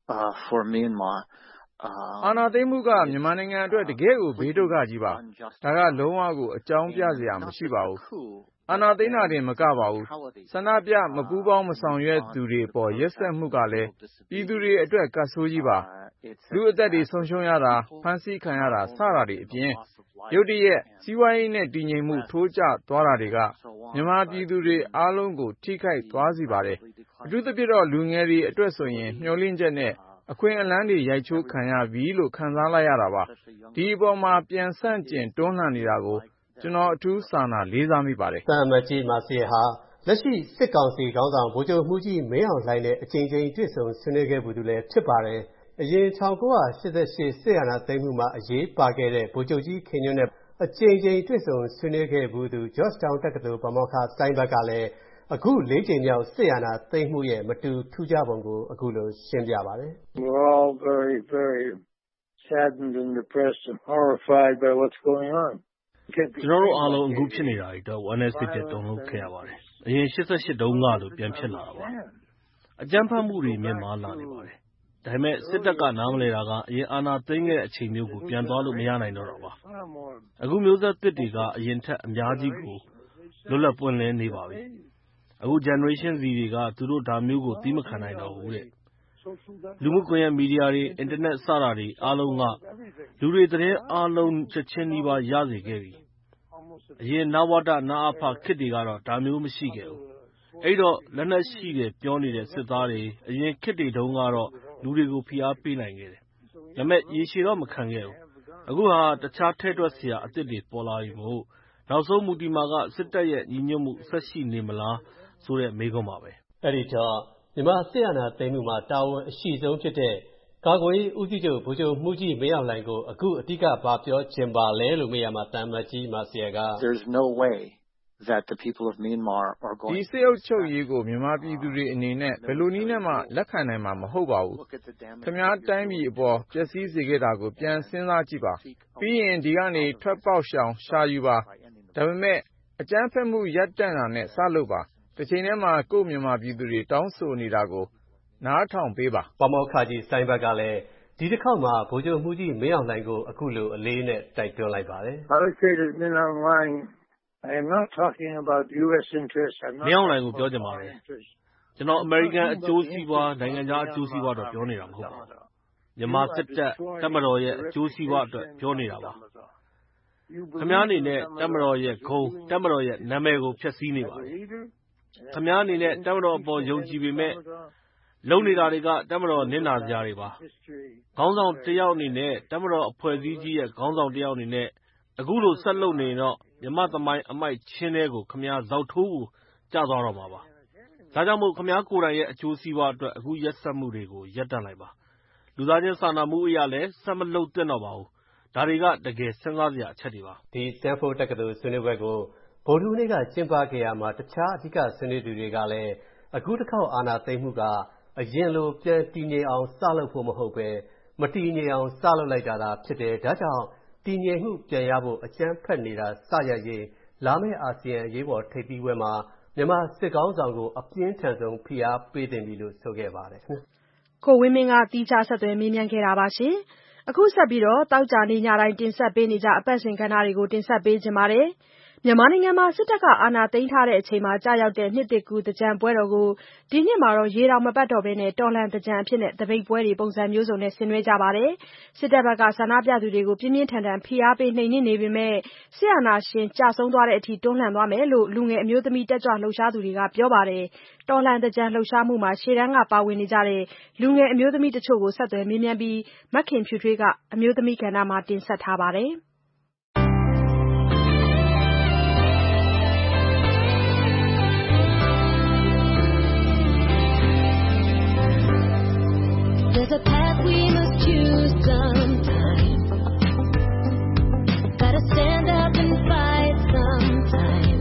for Myanmar အာဏာသိမ်းမှုကမြန်မာနိုင်ငံအတွက်တကယ်ကိုဘေးဒုက္ခကြီးပါဒါကလုံးဝကိုအကြောင်းပြစရာမရှိပါဘူးအာဏာသိမ်းတာတင်မကပါဘူးဆန္ဒပြမပူးပေါင်းမဆောင်ရွက်သူတွေပေါ်ရက်စက်မှုကလည်းပြည်သူတွေအတွက်ကတ်ဆိုးကြီးပါလူအသက်တွေဆုံးရှုံးရတာဖမ်းဆီးခံရတာစတာတွေအပြင်ရုတ်တရက်စီးပွားရေးနဲ့တည်ငြိမ်မှုထိုးကျသွားတာတွေကမြန်မာပြည်သူတွေအားလုံးကိုထိခိုက်သွားစေပါတယ်အထူးသဖြင့်တော့လူငယ်တွေအတွက်ဆိုရင်မျှော်လင့်ချက်နဲ့အခွင့်အလမ်းတွေရိုက်ချိုးခံရပြီလို့ခံစားလိုက်ရတာပါ။ဒီအပေါ်မှာပြန်ဆန့်ကျင်တွန်းလှန်နေတာကိုကျွန်တော်အထူးစာနာလေးစားမိပါတယ်။သံအမတ်ကြီးမာစီဟာလက်ရှိစစ်ကောင်စီခေါင်းဆောင်ဗိုလ်ချုပ်မှူးကြီးမင်းအောင်လှိုင်နဲ့အကြိမ်ကြိမ်တွေ့ဆုံဆွေးနွေးခဲ့မှုတူလည်းဖြစ်ပါတယ်။အရင်1988စစ်အာဏာသိမ်းမှုမှာအရေးပါခဲ့တဲ့ဗိုလ်ချုပ်ကြီးခင်ညွန့်နဲ့အကြိမ်ကြိမ်တွေ့ဆုံဆွေးနွေးခဲ့မှုသူ Georgetown တက္ကသိုလ်ပါမောက္ခစိုင်းဘက်ကလည်းအခု၄ကြိမ်မြောက်စစ်အာဏာသိမ်းမှုရဲ့မတူထူးခြားပုံကိုအခုလိုရှင်းပြပါတယ်။ We're all very, very saddened and depressed and horrified by what's going on. ကျွန်တော်တို့အားလုံးအခုဖြစ်နေတာတွေတော့ဝမ်းနည်းစိတ်ပျက်တုန်လှုပ်ခဲ့ရပါတယ်။အရင်88တုန်းကလိုပြန်ဖြစ်လာတာပါ။အကြမ်းဖက်မှုတွေမြင့်မားလာနေပါတယ်။ဒါပေမဲ့စစ်တပ်ကနားမလည်တာကအရင်အာဏာသိမ်းခဲ့တဲ့အချိန်မျိုးကိုပြန်သွားလို့မရနိုင်တော့တာပါ။အခုမျိုးဆက်သစ်တွေကအရင်ထက်အများကြီးကိုလွတ်လပ်ပွင့်လင်းနေပါပြီ။အခု Generation Z တွေကသူတို့ဒါမျိုးကိုသီးမခံနိုင်တော့ဘူးတဲ့။လူမှုကွန်ရက်မီဒီယာတွေအင်တာနက်စတာတွေအားလုံးကလူတွေသတင်းအားလုံးချက်ချင်းနှီးပါရစေခဲ့ပြီ။အရင်နဝတနအဖခေတ်တွေကတော့ဒါမျိုးမရှိခဲ့ဘူး။အဲ့တော့လက်နက်ရှိတယ်ပြောနေတဲ့စစ်သားတွေအရင်ခေတ်တွေတုန်းကတော့လူတွေကိုဖိအားပေးနိုင်ခဲ့တယ်။ဒါပေမဲ့ရေရှည်တော့မခံခဲ့ဘူး။အခုဟာတခြားထဲတွက်စရာအသစ်တွေပေါ်လာပြီမို့နောက်ဆုံးမူတီမာကစစ်တပ်ရဲ့ညီညွတ်မှုဆက်ရှိနေမလားဆိုတဲ့မေးခွန်းပါပဲ။အဲ့ဒီတော့မြန်မာစစ်အာဏာသိမ်းမှုမှာတာဝန်အရှိဆုံးဖြစ်တဲ့ကာကွယ်ရေးဦးစီးချုပ်ဗိုလ်ချုပ်မှူးကြီးမင်းအောင်လှိုင်ကိုအခုအဓိကဘာပြောချင်ပါလဲလို့မေးရမှာတန်မတ်ကြီးမာစီယာက There's no way that the people of Myanmar are going ဒီစစ်အုပ်ချုပ်ရေးကိုမြန်မာပြည်သူတွေအနေနဲ့ဘယ်လိုနည်းနဲ့မှလက်ခံနိုင်မှာမဟုတ်ပါဘူး။ခင်ဗျားတိုင်းပြည်အပေါ်ပျက်စီးစေခဲ့တာကိုပြန်စဉ်းစားကြည့်ပါ။ပြီးရင်ဒီကနေထွက်ပေါက်ရှောင်ရှာယူပါ။ဒါပေမဲ့အကြမ်းဖက်မှုရပ်တန့်တာနဲ့စလုပ်ပါ။တစ်ချိန်တည်းမှာကိုယ့်မြန်မာပြည်သူတွေတောင်းဆိုနေတာကိုနားထောင်ပေးပါပါမောက္ခကြီးစိုင်းဘက်ကလည်းဒီတစ်ခေါက်မှာဗိုလ်ချုပ်မှူးကြီးမင်းအောင်လှိုင်ကိုအခုလိုအလေးနဲ့တိုက်တွန်းလိုက်ပါတယ် I would say that Min Aung Hlaing I am not talking about US interests I'm not မင်းအောင်လှိုင်ကိုပြောချင်ပါတယ်ကျွန်တော်အမေရိကန်အကျိုးစီးပွားနိုင်ငံခြားအကျိုးစီးပွားတော့ပြောနေတာမဟုတ်ပါဘူးမြန်မာစစ်တပ်တပ်မတော်ရဲ့အကျိုးစီးပွားအတွက်ပြောနေတာပါခင်ဗျားအနေနဲ့တပ်မတော်ရဲ့ဂုဏ်တပ်မတော်ရဲ့နာမည်ကိုဖျက်ဆီးနေပါတယ်ခင်ဗျားအနေနဲ့တပ်မတော်အပေါ်ယုံကြည်ပေမဲ့လုံနေတာတွေကတပ်မတော်နစ်နာစရာတွေပါခေါင်းဆောင်တယောက်အနေနဲ့တပ်မတော်အဖွဲ့အစည်းကြီးရဲ့ခေါင်းဆောင်တယောက်အနေနဲ့အခုလိုဆက်လုပ်နေတော့မြမသမိုင်းအမိုက်ချင်းတွေကိုခမည်းဇောက်ထိုးကိုကျသွားတော့မှာပါဒါကြောင့်မို့ခမည်းကိုယ်တိုင်ရဲ့အကျိုးစီးပွားအတွက်အခုရက်စက်မှုတွေကိုရပ်တန့်လိုက်ပါလူသားချင်းစာနာမှုအရာလည်းဆက်မလုပ်သင့်တော့ပါဘူးဒါတွေကတကယ်စဉ်းစားစရာအချက်တွေပါဒီစတန်ဖို့တက္ကသိုလ်ဆွေးနွေးပွဲကိုဗုဒ္ဓဟူးနေ့ကကျင်းပခဲ့ရမှာတခြားအဓိကဆွေးနွေးသူတွေကလည်းအခုတစ်ခေါက်အာဏာသိမ်းမှုကအရင်လိုပြန်တည်ငြိမ်အောင်စလုပ်ဖို့မဟုတ်ပဲမတည်ငြိမ်အောင်စလုပ်လိုက်တာဖြစ်တယ်ဒါကြောင့်တည်ငြိမ်မှုပြန်ရဖို့အကြမ်းဖက်နေတာစရရေးလာမယ့်အာဆီယံအရေးပေါ်ထိပ်သီးပွဲမှာမြန်မာစစ်ကောင်းဆောင်ကိုအပြင်းထန်ဆုံးဖိအားပေးတင်ပြီလို့ဆိုခဲ့ပါတယ်ကိုဝင်းမင်းကတီးခြားဆက်သွယ်မေးမြန်းခဲ့တာပါရှင်အခုဆက်ပြီးတော့တောက်ကြနေညတိုင်းတင်ဆက်ပေးနေကြအပတ်စဉ်ခန်းသားတွေကိုတင်ဆက်ပေးကြပါမယ်မြန်မာနိုင်ငံမှာစစ်တပ်ကအာဏာသိမ်းထားတဲ့အချိန်မှာကြာရောက်တဲ့နှစ်သစ်ကူးသကြံပွဲတော်ကိုဒီနှစ်မှာတော့ရေတော်မပတ်တော့ဘဲနဲ့တော်လှန်သကြံအဖြစ်နဲ့တပိတ်ပွဲတွေပုံစံမျိုးစုံနဲ့ဆင်နွှဲကြပါတယ်စစ်တပ်ဘက်ကဆန္ဒပြသူတွေကိုပြင်းပြင်းထန်ထန်ဖိအားပေးနှိမ်နင်းနေပေမဲ့ဆရာနာရှင်ကြာဆုံးသွားတဲ့အထိတွန်းလှန်သွားမယ်လို့လူငယ်အမျိုးသမီးတက်ကြွလှုပ်ရှားသူတွေကပြောပါတယ်တော်လှန်သကြံလှုပ်ရှားမှုမှာရှေ့တန်းကပါဝင်နေကြတဲ့လူငယ်အမျိုးသမီးတချို့ကိုဆက်သွယ်မေးမြန်းပြီးမခင်ဖြူထွေးကအမျိုးသမီးကဏ္ဍမှာတင်ဆက်ထားပါတယ် There's a path we must choose sometime. Gotta stand up and fight sometime.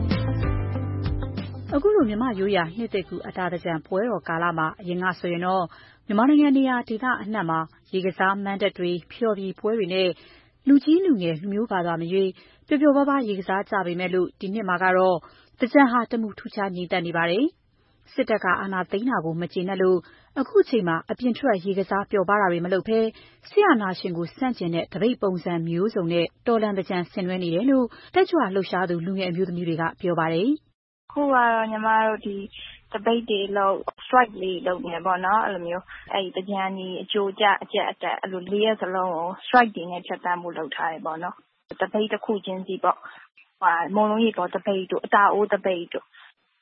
အခုလိုမြန်မာရိုးရာနှစ်သက်ကူအတာတကြံပွဲတော်ကာလမှာအရင်ကဆိုရင်တော့မြန်မာနိုင်ငံနေရာဒေသအနှံ့မှာရေကစားမန်းတပ်တွေဖျော်ဖြေပွဲတွေနဲ့လူကြီးလူငယ်လူမျိုးဘာသာမရွေးပျော်ပျော်ပါးပါးရေကစားကြပေမဲ့လို့ဒီနှစ်မှာကတော့တကြံဟာတမှုထူးခြားငြိမ်သက်နေပါတယ်စစ်တပ်ကအာဏာသိမ်းတာကိုမကျေနပ်လို့အခုချိန်မှာအပြင်ထွက်ရေကစားပျော်ပါးတာတွေမလုပ်ဘဲဆရာနာရှင်ကိုစန့်ကျင်တဲ့တပိတ်ပုံစံမျိုးစုံနဲ့တော်လန်တကြံဆင်နွှဲနေတယ်လို့တက်ကြွလှုပ်ရှားသူလူငယ်အမျိုးသမီးတွေကပြောပါတယ်ခုကတော့ညီမတို့ဒီတပိတ်တွေလို့ strike လေးလုပ်နေပေါ့နော်အဲ့လိုမျိုးအဲ့ဒီတကြံကြီးအကျိုးကျအကျက်အတက်အဲ့လို၄ရက်စလုံးကို strike တွေနဲ့ဖြတ်တန်းမှုလုပ်ထားရပေါ့နော်တပိတ်တစ်ခုချင်းစီပေါ့မုံလုံးကြီးပေါ်တပိတ်တို့အတာအိုးတပိတ်တို့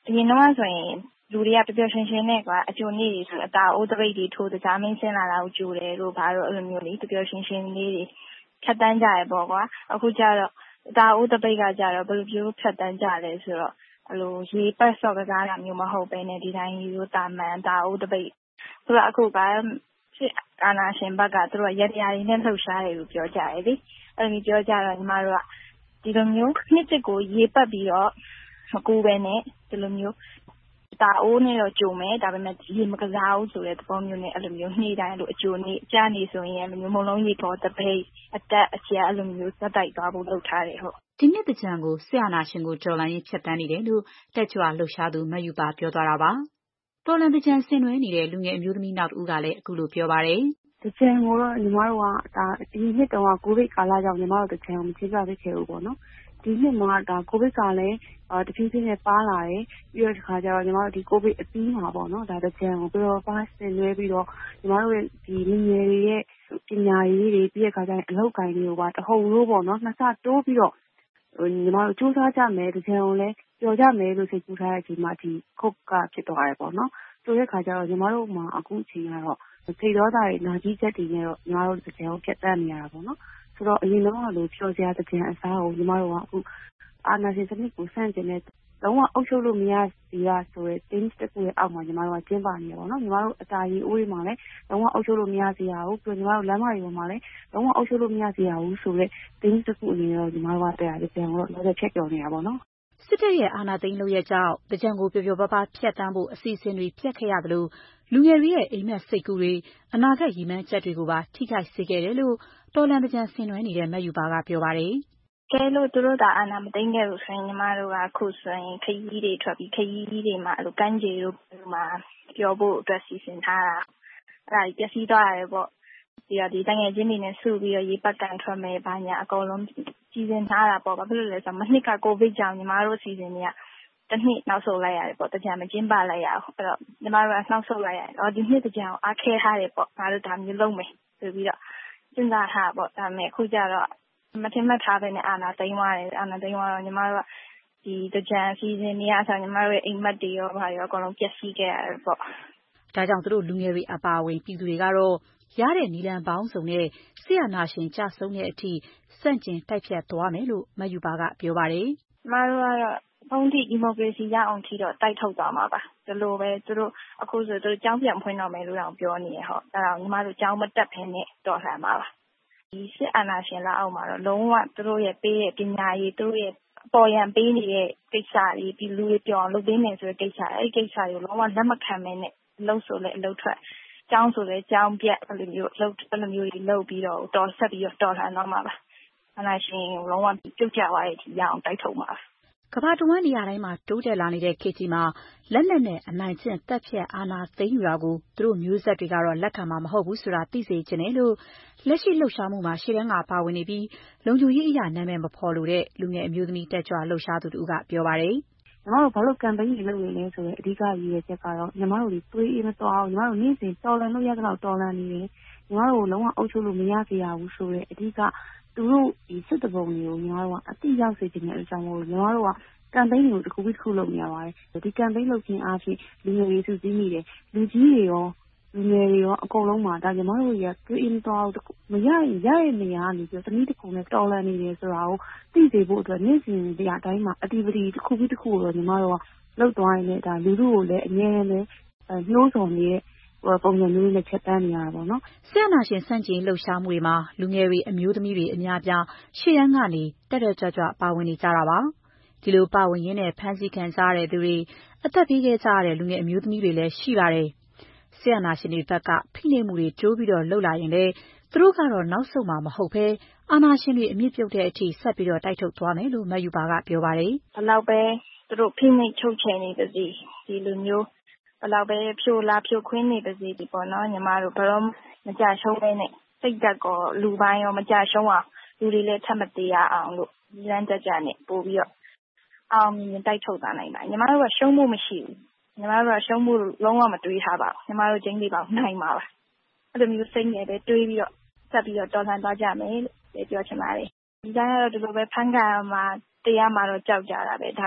ရင်တော့ဆိုရင်လူတွေကပျော်ပျော်ရွှင်ရွှင်နဲ့အကျိုးနေ့တွေဆိုအတာအိုးတပိတ်တွေထိုးတကြားမင်းဆင်းလာတာကိုကြိုတယ်လို့ဘာလို့အဲ့လိုမျိုးလေးပျော်ပျော်ရွှင်ရွှင်လေးတွေဖြတ်တန်းကြရပေါ့ကွာအခုကျတော့အတာအိုးတပိတ်ကကြတော့ဘယ်လိုမျိုးဖြတ်တန်းကြလဲဆိုတော့အဲ့လိုရေပတ်စော့ကစားတာမျိုးမဟုတ်ဘဲနဲ့ဒီတိုင်းရိုးတာမှန်တာအိုးတပိတ်ဆိုတော့အခုကစစ်အာဏာရှင်ဘက်ကသူတို့ရက်တရားတွေနဲ့လှုပ်ရှားတယ်လို့ပြောကြတယ်လေအဲ့လိုပြောကြတော့ညီမတို့ကဒီလိုမျိုးနှစ်တစ်ကိုရေပတ်ပြီးတော့မကူပဲနဲ့ဒီလိုမျိုးတာအိုးနဲ့တော့ကြုံမယ်ဒါပေမဲ့ရေမကစားဘူးဆိုတဲ့သဘောမျိုးနဲ့အဲ့လိုမျိုးနှိမ့်တိုင်းလို့အကျိုးနေ့အကြနေဆိုရင်အဲ့လိုမျိုးမုံလုံးရေပေါ်တပိတ်အတက်အကျအဲ့လိုမျိုးသက်တိုက်သွားဖို့လုပ်ထားတယ်ဟုတ်ဒီနှစ်သင်္ကြန်ကိုစစ်အာဏာရှင်ကိုတော်လှန်ရေးဖြတ်တန်းနေတယ်လို့တက်ကြွလှုပ်ရှားသူမယူပါပြောသွားတာပါတော်လှန်သင်္ကြန်ဆင်နွှဲနေတဲ့လူငယ်အမျိုးသမီးနောက်တစ်ဦးကလည်းအခုလိုပြောပါတယ်သင်္ကြန်ကိုတော့ညီမတို့ကဒါဒီနှစ်တုန်းကကိုဗစ်ကာလကြောင့်ညီမတို့သင်္ကြန်ကိုမကျင်းပဖြစ်ခဲ့ဘူးပေါ့နော်ဒီနှစ်မှာဒါကိုဗစ်ကလည်းတဖြည်းဖြည်းနဲ့ပါလာတယ်ပြီးတော့ဒီခါကျတော့ညီမတို့ဒီကိုဗစ်အပြီးမှာပေါ့နော်ဒါသင်္ကြန်ကိုပြီးတော့ပါဆင်နွှဲပြီးတော့ညီမတို့ရဲ့ဒီလူငယ်တွေရဲ့ပညာရေးတွေပြီးတဲ့ခါကျရင်အလုပ်ကိုင်းတွေကိုပါတဟုန်လို့ပေါ့နော်နှစ်ဆတိုးပြီးတော့ညီမတို့စူးစမ်းကြမယ်သင်္ကြန်ကိုလည်းပျော်ကြမယ်လို့စိတ်ကူးထားတဲ့အချိန်မှာဒီခုတ်ကဖြစ်သွားတယ်ပေါ့နော်ဆိုတဲ့ခါကျတော့ညီမတို့မှာအခုအချိန်ကတော့စိတ်ဒေါသတွေနာကြီးချက်တွေနဲ့တော့ညီမတို့သင်္ကြန်ကိုဖြတ်သန်းနေရတာပေါ့နော်ဆိုတော့အရင်တော့လိုဖြောစရာသင်္ကြန်အစားကိုညီမတို့ကအခုအာဏာရှင်စနစ်ကိုဆန့်ကျင်တဲ့လုံးဝအုပ်ချုပ်လို့မရသေးတာဆိုတဲ့ things တစ်ခုရဲ့အောက်မှာညီမတို့ကကျင်းပနေရပါတော့ညီမတို့အတာရီအိုးတွေမှာလည်းလုံးဝအုပ်ချုပ်လို့မရသေးရဘူးပြီးတော့ညီမတို့လမ်းမတွေပေါ်မှာလည်းလုံးဝအုပ်ချုပ်လို့မရသေးရဘူးဆိုတဲ့ things တစ်ခုအနေနဲ့တော့ညီမတို့ကတရားကြံတော့လည်းဖြတ်ကျော်နေတာပေါ့နော်စစ်တပ်ရဲ့အာဏာသိမ်းလုပ်ရကြောင်းတကြံကိုပျော်ပျော်ပါးပါးဖြတ်တန်းဖို့အစီအစဉ်တွေဖြတ်ခဲ့ရသလိုလူငယ်တွေရဲ့အိမ်မက်စိတ်ကူးတွေအနာဂတ်ရည်မှန်းချက်တွေကိုပါထိခိုက်စေခဲ့တယ်လို့တော်လန်တကြံဆင်နွှဲနေတဲ့မတ်ယူပါကပြောပါတယ်ကဲလို့သူတို့ကအာဏာမသိမ်းခဲ့လို့ဆိုရင်ညီမတို့ကခုဆိုရင်ခရီးတွေထွက်ပြီးခရီးတွေမှာအဲ့လိုကမ်းခြေတို့မှာပြောဖို့အတွက်စီစဉ်ထားတာအဲ့ဒါပျက်စီးသွားရတယ်ပေါ့ပြီးတော့ဒီတငယ်ချင်းတွေနဲ့စုပြီးတော့ရေပတ်ကန်ထွက်မယ်ဘာညာအကုန်လုံးစီစဉ်ထားတာပေါ့ဘာဖြစ်လို့လဲဆိုတော့မနှစ်ကကိုဗစ်ကြောင့်ညီမတို့စီစဉ်တွေကတစ်နှစ်နောက်ဆုတ်လိုက်ရတယ်ပေါ့တကြံမကျင်းပလိုက်ရအောင်အဲ့တော့ညီမတို့ကနောက်ဆုတ်လိုက်ရတယ်ဒီနှစ်တကြံကိုအားခဲထားတယ်ပေါ့ငါတို့ဒါမျိုးလုပ်မယ်ဆိုပြီးတော့စဉ်းစားထားပေါ့ဒါပေမဲ့အခုကျတော့မထင်မှတ်ထားပဲနဲ့အာဏာသိမ်းသွားတယ်အာဏာသိမ်းသွားတော့ညီမတို့ကဒီတကြံစီစဉ်နေရဆိုညီမတို့ရဲ့အိမ်မက်တွေရောဘာရောအကုန်လုံးပျက်စီးခဲ့ရတယ်ပေါ့ဒါကြောင့်သူတို့လူငယ်တွေအပါအဝင်ပြည်သူတွေကတော့ရတဲ့နည်းလမ်းပေါင်းစုံနဲ့ဆရာနာရှင်ကြဆုံးတဲ့အထိစန့်ကျင်တိုက်ဖြတ်သွားမယ်လို့မယူပါကပြောပါတယ်ကျမတို့ကတော့ဘုံတိဒီမိုကရေစီရအောင်ထိတော့တိုက်ထုတ်သွားမှာပါဒီလိုပဲသူတို့အခုဆိုသူတို့ကျောင်းပြန်ဖွင့်တော့မယ်လို့တောင်ပြောနေရဟောအဲ့ဒါညီမတို့ကျောင်းမတက်ဖ ೇನೆ တော်လှန်မှာပါဒီစစ်အာဏာရှင်လက်အောက်မှာတော့လုံးဝသူတို့ရဲ့ပေးတဲ့ပညာရေးသူတို့ရဲ့ပေါ်ရန်ပေးနေတဲ့ကိစ္စတွေဒီလူတွေပြောင်းလုပ်ပေးနေဆိုတဲ့ကိစ္စအဲ့ဒီကိစ္စတွေကိုလုံးဝလက်မခံမဲနဲ့အလုပ်ဆိုလဲအလုပ်ထွက်ကျောင်းဆိုလဲကျောင်းပြတ်အဲ့လိုမျိုးလုပ်ပြီးတော့တော်ဆက်ပြီးတော့တော်လှန်တော့မှာပါအာဏာရှင်လုံးဝပြုတ်ကျသွားတဲ့အထိရအောင်တိုက်ထုတ်မှာပါကမ္ဘာတဝန်းနေရာတိုင်းမှာတိုးတက်လာနေတဲ့ခေတ်ကြီးမှာလက်နက်နဲ့အနိုင်ကျင့်တပ်ဖြတ်အာဏာသိမ်းယူတာကိုသူတို့မျိုးဆက်တွေကတော့လက်ခံမှာမဟုတ်ဘူးဆိုတာသိစေချင်တယ်လို့လက်ရှိလှုပ်ရှားမှုမှာရှေ့တန်းကပါဝင်နေပြီးလုံခြုံရေးအရာနာမည်မဖော်လို့တဲ့လူငယ်အမျိုးသမီးတက်ကြွလှုပ်ရှားသူတို့ကပြောပါတယ်ညီမတို့ဘာလို့ campaign တွေလုပ်နေလဲဆိုတော့အဓိကရည်ရွယ်ချက်ကတော့ညီမတို့တွေတွေးအေးမသွားအောင်ညီမတို့နေ့စဉ်တော်လှန်လို့ရတဲ့လောက်တော်လှန်နေတယ်ညီမတို့လုံးဝအုပ်ချုပ်လို့မရစေရဘူးဆိုတော့အဓိကသူတို့ဒီစစ်တပုံတွေကိုညီမတို့ကအတိရောက်စေချင်တဲ့အကြောင်းကိုညီမတို့ကcampaign ကိုတစ်ခုပြီးတစ်ခုလုပ်နေရပါတယ်ဒီ campaign လုပ်ခြင်းအားဖြင့်လူငယ်တွေစုစည်းမိတယ်လူကြီးတွေရောလူငယ်တွေရောအကုန်လုံးမှာဒါညီမတို့တွေကတွေးအေးမသွားအောင်မရရင်ရရဲ့နေရာကနေပြီးတနည်းတစ်ခုနဲ့တော်လှန်နေတယ်ဆိုတာကိုသိစေဖို့အတွက်နေ့စဉ်တရားတိုင်းမှာ activity တစ်ခုပြီးတစ်ခုကိုညီမတို့ကလုပ်သွားရင်လည်းဒါလူထုကိုလည်းအငြင်းနဲ့နှိုးဆော်နေတဲ့ပုံစံမျိုးနဲ့ချက်တန်းနေရတာပေါ့နော်ဆရာနာရှင်စန့်ကျင်လှုပ်ရှားမှုတွေမှာလူငယ်တွေအမျိုးသမီးတွေအများပြားရှေ့တန်းကနေတက်တက်ကြွကြွပါဝင်နေကြတာပါဒီလိုပါဝင်ရင်းနဲ့ဖမ်းဆီးခံကြရတဲ့သူတွေအသက်ပေးခဲ့ကြရတဲ့လူငယ်အမျိုးသမီးတွေလည်းရှိပါတယ်ဆရာနာရှင်တွေဘက်ကဖိနှိပ်မှုတွေတိုးပြီးတော့လှုပ်လာရင်လည်းသူတို့ကတော့နောက်ဆုံးမှာမဟုတ်ဘဲအာဏာရှင်တွေအမြင့်ပြုတ်တဲ့အထိဆက်ပြီးတော့တိုက်ထုတ်သွားမယ်လို့မယူပါကပြောပါတယ်ဘယ်လောက်ပဲသူတို့ဖိနှိပ်ချုပ်ချယ်နေပါစေဒီလိုမျိုးဘယ်လောက်ပဲဖြိုခွင်းနေပါစေဒီပေါ့နော်ညီမတို့ဘယ်တော့မကြရှုံးပဲနဲ့စိတ်ဓာတ်ကောလူပိုင်းရောမကြရှုံးအောင်လူတွေလည်းထပ်မသေးရအောင်လို့လမ်းကြနဲ့ပို့ပြီးတော့အောင်မြင်တိုက်ထုတ်သွားနိုင်ပါညီမတို့ကရှုံးမှုမရှိဘူးညီမတို့ကရှုံးမှုလုံးဝမတွေးထားပါဘူးညီမတို့ကျင်းလေးပါနိုင်ပါပါအဲ့လိုမျိုးစိတ်နဲ့ပဲတွေးပြီးတော့ဆက်ပြီးတော့တော်လှန်သွားကြမယ်လို့ပြောချင်ပါတယ်ဒီတိုင်းကတော့ဒီလိုပဲဖန်ခံမှာတရားမှာတော့ကြောက်ကြတာပဲဒါမဲ့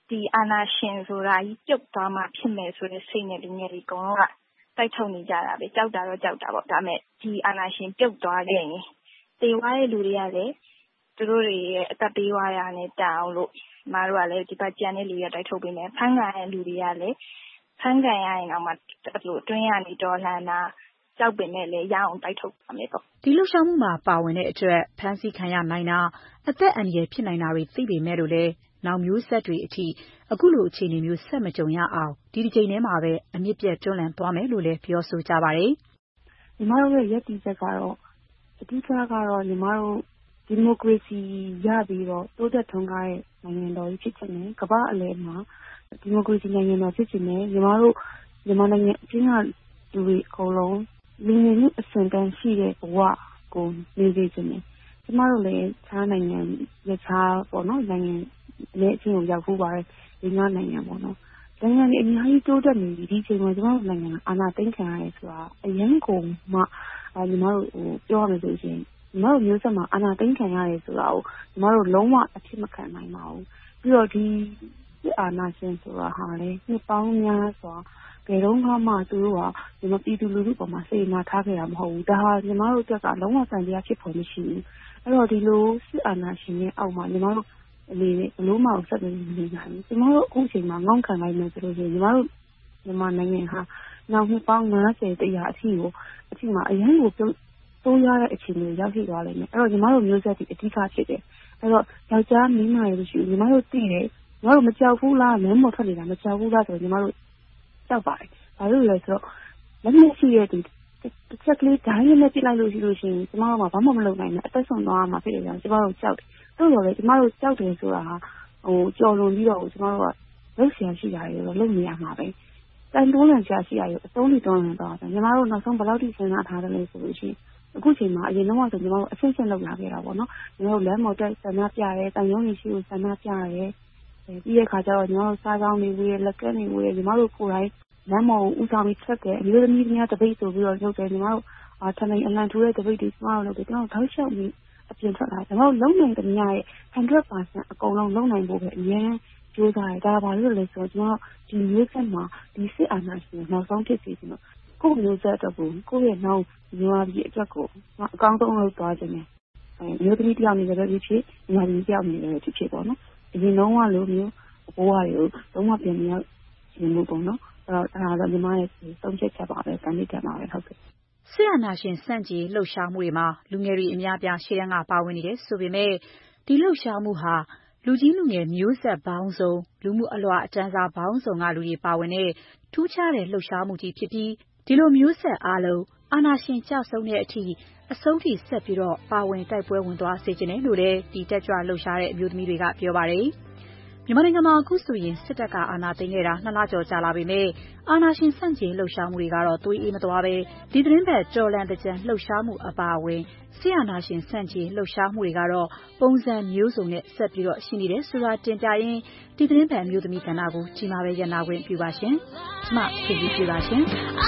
ဒီအာဏာရှင်ဆိုတာကြီးပြုတ်သွားမှဖြစ်မယ်ဆိုတဲ့စိတ်နဲ့လူငယ်တွေအကုန်လုံးကတိုက်ထုတ်နေကြတာပဲကြောက်တာတော့ကြောက်တာပေါ့ဒါပေမဲ့ဒီအာဏာရှင်ပြုတ်သွားခဲ့ရင်တေဝါရဲ့လူတွေကလည်းသူတို့တွေရဲ့အသက်ပေးဝါရနဲ့တအောင်လို့မတို့ကလည်းဒီဘက်ကြံတဲ့လူတွေတိုက်ထုတ်ပေးမယ်ဖမ်းခံရတဲ့လူတွေကလည်းဖမ်းခံရရင်တော့မှအတွင်းကနေတော်လှန်တာကြောက်ပင်နဲ့လည်းရအောင်တိုက်ထုတ်ပါမယ်ပေါ့ဒီလှုပ်ရှားမှုမှာပါဝင်တဲ့အတွက်ဖမ်းဆီးခံရနိုင်တာအသက်အန္တရာယ်ဖြစ်နိုင်တာတွေသိပေမဲ့လို့လည်းနောက်မျိုးဆက်တွေအထိအခုလိုအခြေအနေမျိုးဆက်မကြုံရအောင်ဒီတစ်ချိန်ထဲမှာပဲအမြင့်ပြတ်တွန်းလှန်သွားမယ်လို့လည်းပြောဆိုကြပါတယ်ညီမတို့ရဲ့ရည်တည်ချက်ကတော့အဓိကကတော့ညီမတို့ဒီမိုကရေစီရပြီးတော့တိုးတက်ထွန်းကားတဲ့နိုင်ငံတော်ကြီးဖြစ်ချင်တယ်ကမ္ဘာအလယ်မှာဒီမိုကရေစီနိုင်ငံတော်ဖြစ်ချင်တယ်ညီမတို့မြန်မာနိုင်ငံအချင်းကလူတွေအကုန်လုံးလူငယ်မှုအစဉ်တန်းရှိတဲ့ဘဝကိုနေစေချင်တယ်ကျမတို့လည်းခြားနိုင်ငံရခြားပေါ့နော်နိုင်ငံနဲ့အချင်းကိုရောက်ဖို့ပါတယ်ဒီငါနိုင်ငံပေါ့နော်နိုင်ငံတွေအများကြီးတိုးတက်နေပြီဒီချိန်မှာကျမတို့နိုင်ငံအာဏာသိမ်းခံရတယ်ဆိုတာအရင်ကမှညီမတို့ပြောရမယ်ဆိုရင်ညီမတို့မျိုးဆက်မှာအာဏာသိမ်းခံရတယ်ဆိုတာကိုညီမတို့လုံးဝအဖြစ်မခံနိုင်ပါဘူးပြီးတော့ဒီအာဏာရှင်ဆိုတာဟာလေနှစ်ပေါင်းများစွာဘယ်တော့မှသူတို့ကဒီမပြည်သူလူထုပေါ်မှာစေနာထားခဲ့တာမဟုတ်ဘူးဒါဟာညီမတို့တက်ကလုံးဝစံတရားဖြစ်ပေါ်မရှိဘူးအဲ့တော့ဒီလိုစစ်အာဏာရှင်ရဲ့အောက်မှာညီမတို့အနေနဲ့ဘလို့မှဆက်ပြီးနေနိုင်ဘူးညီမတို့အခုချိန်မှာငေါ့ခံလိုက်မယ်ဆိုလို့ရှိရင်ညီမတို့မြန်မာနိုင်ငံဟာနောက်နှစ်ပေါင်း90 100အထိမှာအရင်ကိုတိုးရတဲ့အခြေအနေရောက်ရှိသွားလိမ့်မယ်အဲ့တော့ညီမတို့မျိုးဆက်ဒီအဓိကဖြစ်တယ်အဲ့တော့ယောက်ျားမိန်းမတွေရှိညီမတို့သိတယ်ညီမတို့မကြောက်ဘူးလားလမ်းပေါ်ထွက်နေတာမကြောက်ဘူးလားဆိုတော့ညီမတို့ကြောက်ပါတယ်ဘာလို့လဲဆိုတော့လက်နဲ့ရှိရတဲ့တစ်ချက်ကလေးဓာတ်ရည်နဲ့ပြစ်လိုက်လို့ရှိလို့ရှိရင်ကျမတို့ကဘာမှမလုပ်နိုင်ဘူးအသက်ဆုံးသွားမှာဖြစ်တယ်ကြောင့်ကျမတို့ကြောက်တယ်တို့ရောလေကျမတို့ကြောက်တယ်ဆိုတာဟာကြော်လွန်ပြီးတော့ကျမတို့ကလုပ်ဆရာရှိတာတွေတော့လုပ်နေရမှာပဲတန်တိုးလန်ဆရာရှိတာတွေအသုံးတွေတွန်းနေတော့ညီမတို့နောက်ဆုံးဘယ်လောက်ထိစဉ်းစားထားတယ်လဲဆိုလို့ရှိရင်အခုချိန်မှာအရင်တော့ဆိုညီမတို့အဆင့်ဆင့်လုပ်လာခဲ့တာပေါ့နော်ညီမတို့လမ်းပေါ်တက်ဆန္ဒပြရဲတန်ရုံးကြီးရှိကိုဆန္ဒပြရဲပြီးတဲ့ခါကျတော့ညီမတို့စားကောင်းနေဝေးလက်ကဲနေဝေးညီမတို့ကိုယ်တိုင်လမ်းပေါ်ဦးဆောင်ပြီးထွက်တယ်အမျိုးသမီးများတပိတ်ဆိုပြီးတော့လုပ်တယ်ညီမတို့ထမင်းအလံထူတဲ့တပိတ်တွေကျမတို့လုပ်တယ်ကျွန်တော်ထောက်လျှောက်ပြီးအပြင်ထွက်လာကျွန်တော်လုံနိုင်တဲ့ညရဲ့ 100% အကုန်လုံးလုံနိုင်ဖို့ပဲအရင်ကြိုးစားရတာဘာလို့လဲဆိုတော့ကျွန်တော်ဒီမျိုးဆက်မှာဒီစစ်အာဏာရှင်နောက်ဆုံးဖြစ်စီကျွန်တော်ကိုယ့်မျိုးဆက်အတွက်ကိုယ့်ရဲ့နောက်မြန်မာပြည်အတွက်ကိုအကောင်းဆုံးလုပ်သွားခြင်းနဲ့မျိုးသမီးတယောက်အနေနဲ့ပဲဖြစ်ညီမတယောက်အနေနဲ့ပဲဖြစ်ပေါ့နော်အရင်တော့လိုမျိုးဘဝတွေကိုလုံးဝပြင်နေရင်လို့ပေါ့နော်အဲ့ဒါတော့ညီမရဲ့သုံးချက်ချက်ပါပဲကံလေးတက်ပါပဲဟုတ်ကဲ့ဆရာနာရှင်စန့်ကျင်လှုပ်ရှားမှုတွေမှာလူငယ်တွေအများပြားရှေ့တန်းကပါဝင်နေတယ်ဆိုပေမဲ့ဒီလှုပ်ရှားမှုဟာလူကြီးလူငယ်မျိုးဆက်ပေါင်းစုံလူမှုအလွှာအတန်းစားပေါင်းစုံကလူတွေပါဝင်တဲ့ထူးခြားတဲ့လှုပ်ရှားမှုကြီးဖြစ်ပြီးဒီလိုမျိုးဆက်အားလုံးအာဏာရှင်ကြဆုံးတဲ့အထိအဆုံးထိဆက်ပြီးတော့ပါဝင်တိုက်ပွဲဝင်သွားစေချင်တယ်လို့လည်းဒီတက်ကြွလှုပ်ရှားတဲ့အမျိုးသမီးတွေကပြောပါတယ်မြန်မာနိုင်ငံမှာအခုဆိုရင်စစ်တပ်ကအာဏာသိမ်းခဲ့တာ2လကျော်ကြာလာပေမဲ့အာဏာရှင်ဆန့်ကျင်လှုပ်ရှားမှုတွေကတော့သွေးအေးမသွားပဲဒီသတင်းပတ်တော်လန်တကြံလှုပ်ရှားမှုအပါအဝင်ဆရာနာရှင်ဆန့်ကျင်လှုပ်ရှားမှုတွေကတော့ပုံစံမျိုးစုံနဲ့ဆက်ပြီးတော့ရှိနေတယ်ဆိုတာတင်ပြရင်းဒီသတင်းပတ်မျိုးသမီးကဏ္ဍကိုကြီးမားပဲရနာခွင့်ပြုပါရှင်ကျမဖြည့်ပြပါရှင်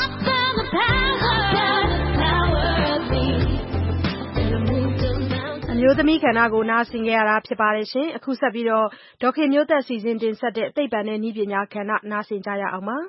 အမျိုးသမီးကဏ္ဍကိုနားဆင်ကြရတာဖြစ်ပါတယ်ရှင်အခုဆက်ပြီးတော့ဒေါခင်မျိုးသက်စီစဉ်တင်ဆက်တဲ့သိပ္ပံနဲ့နည်းပညာကဏ္ဍနားဆင်ကြရအောင်ပါ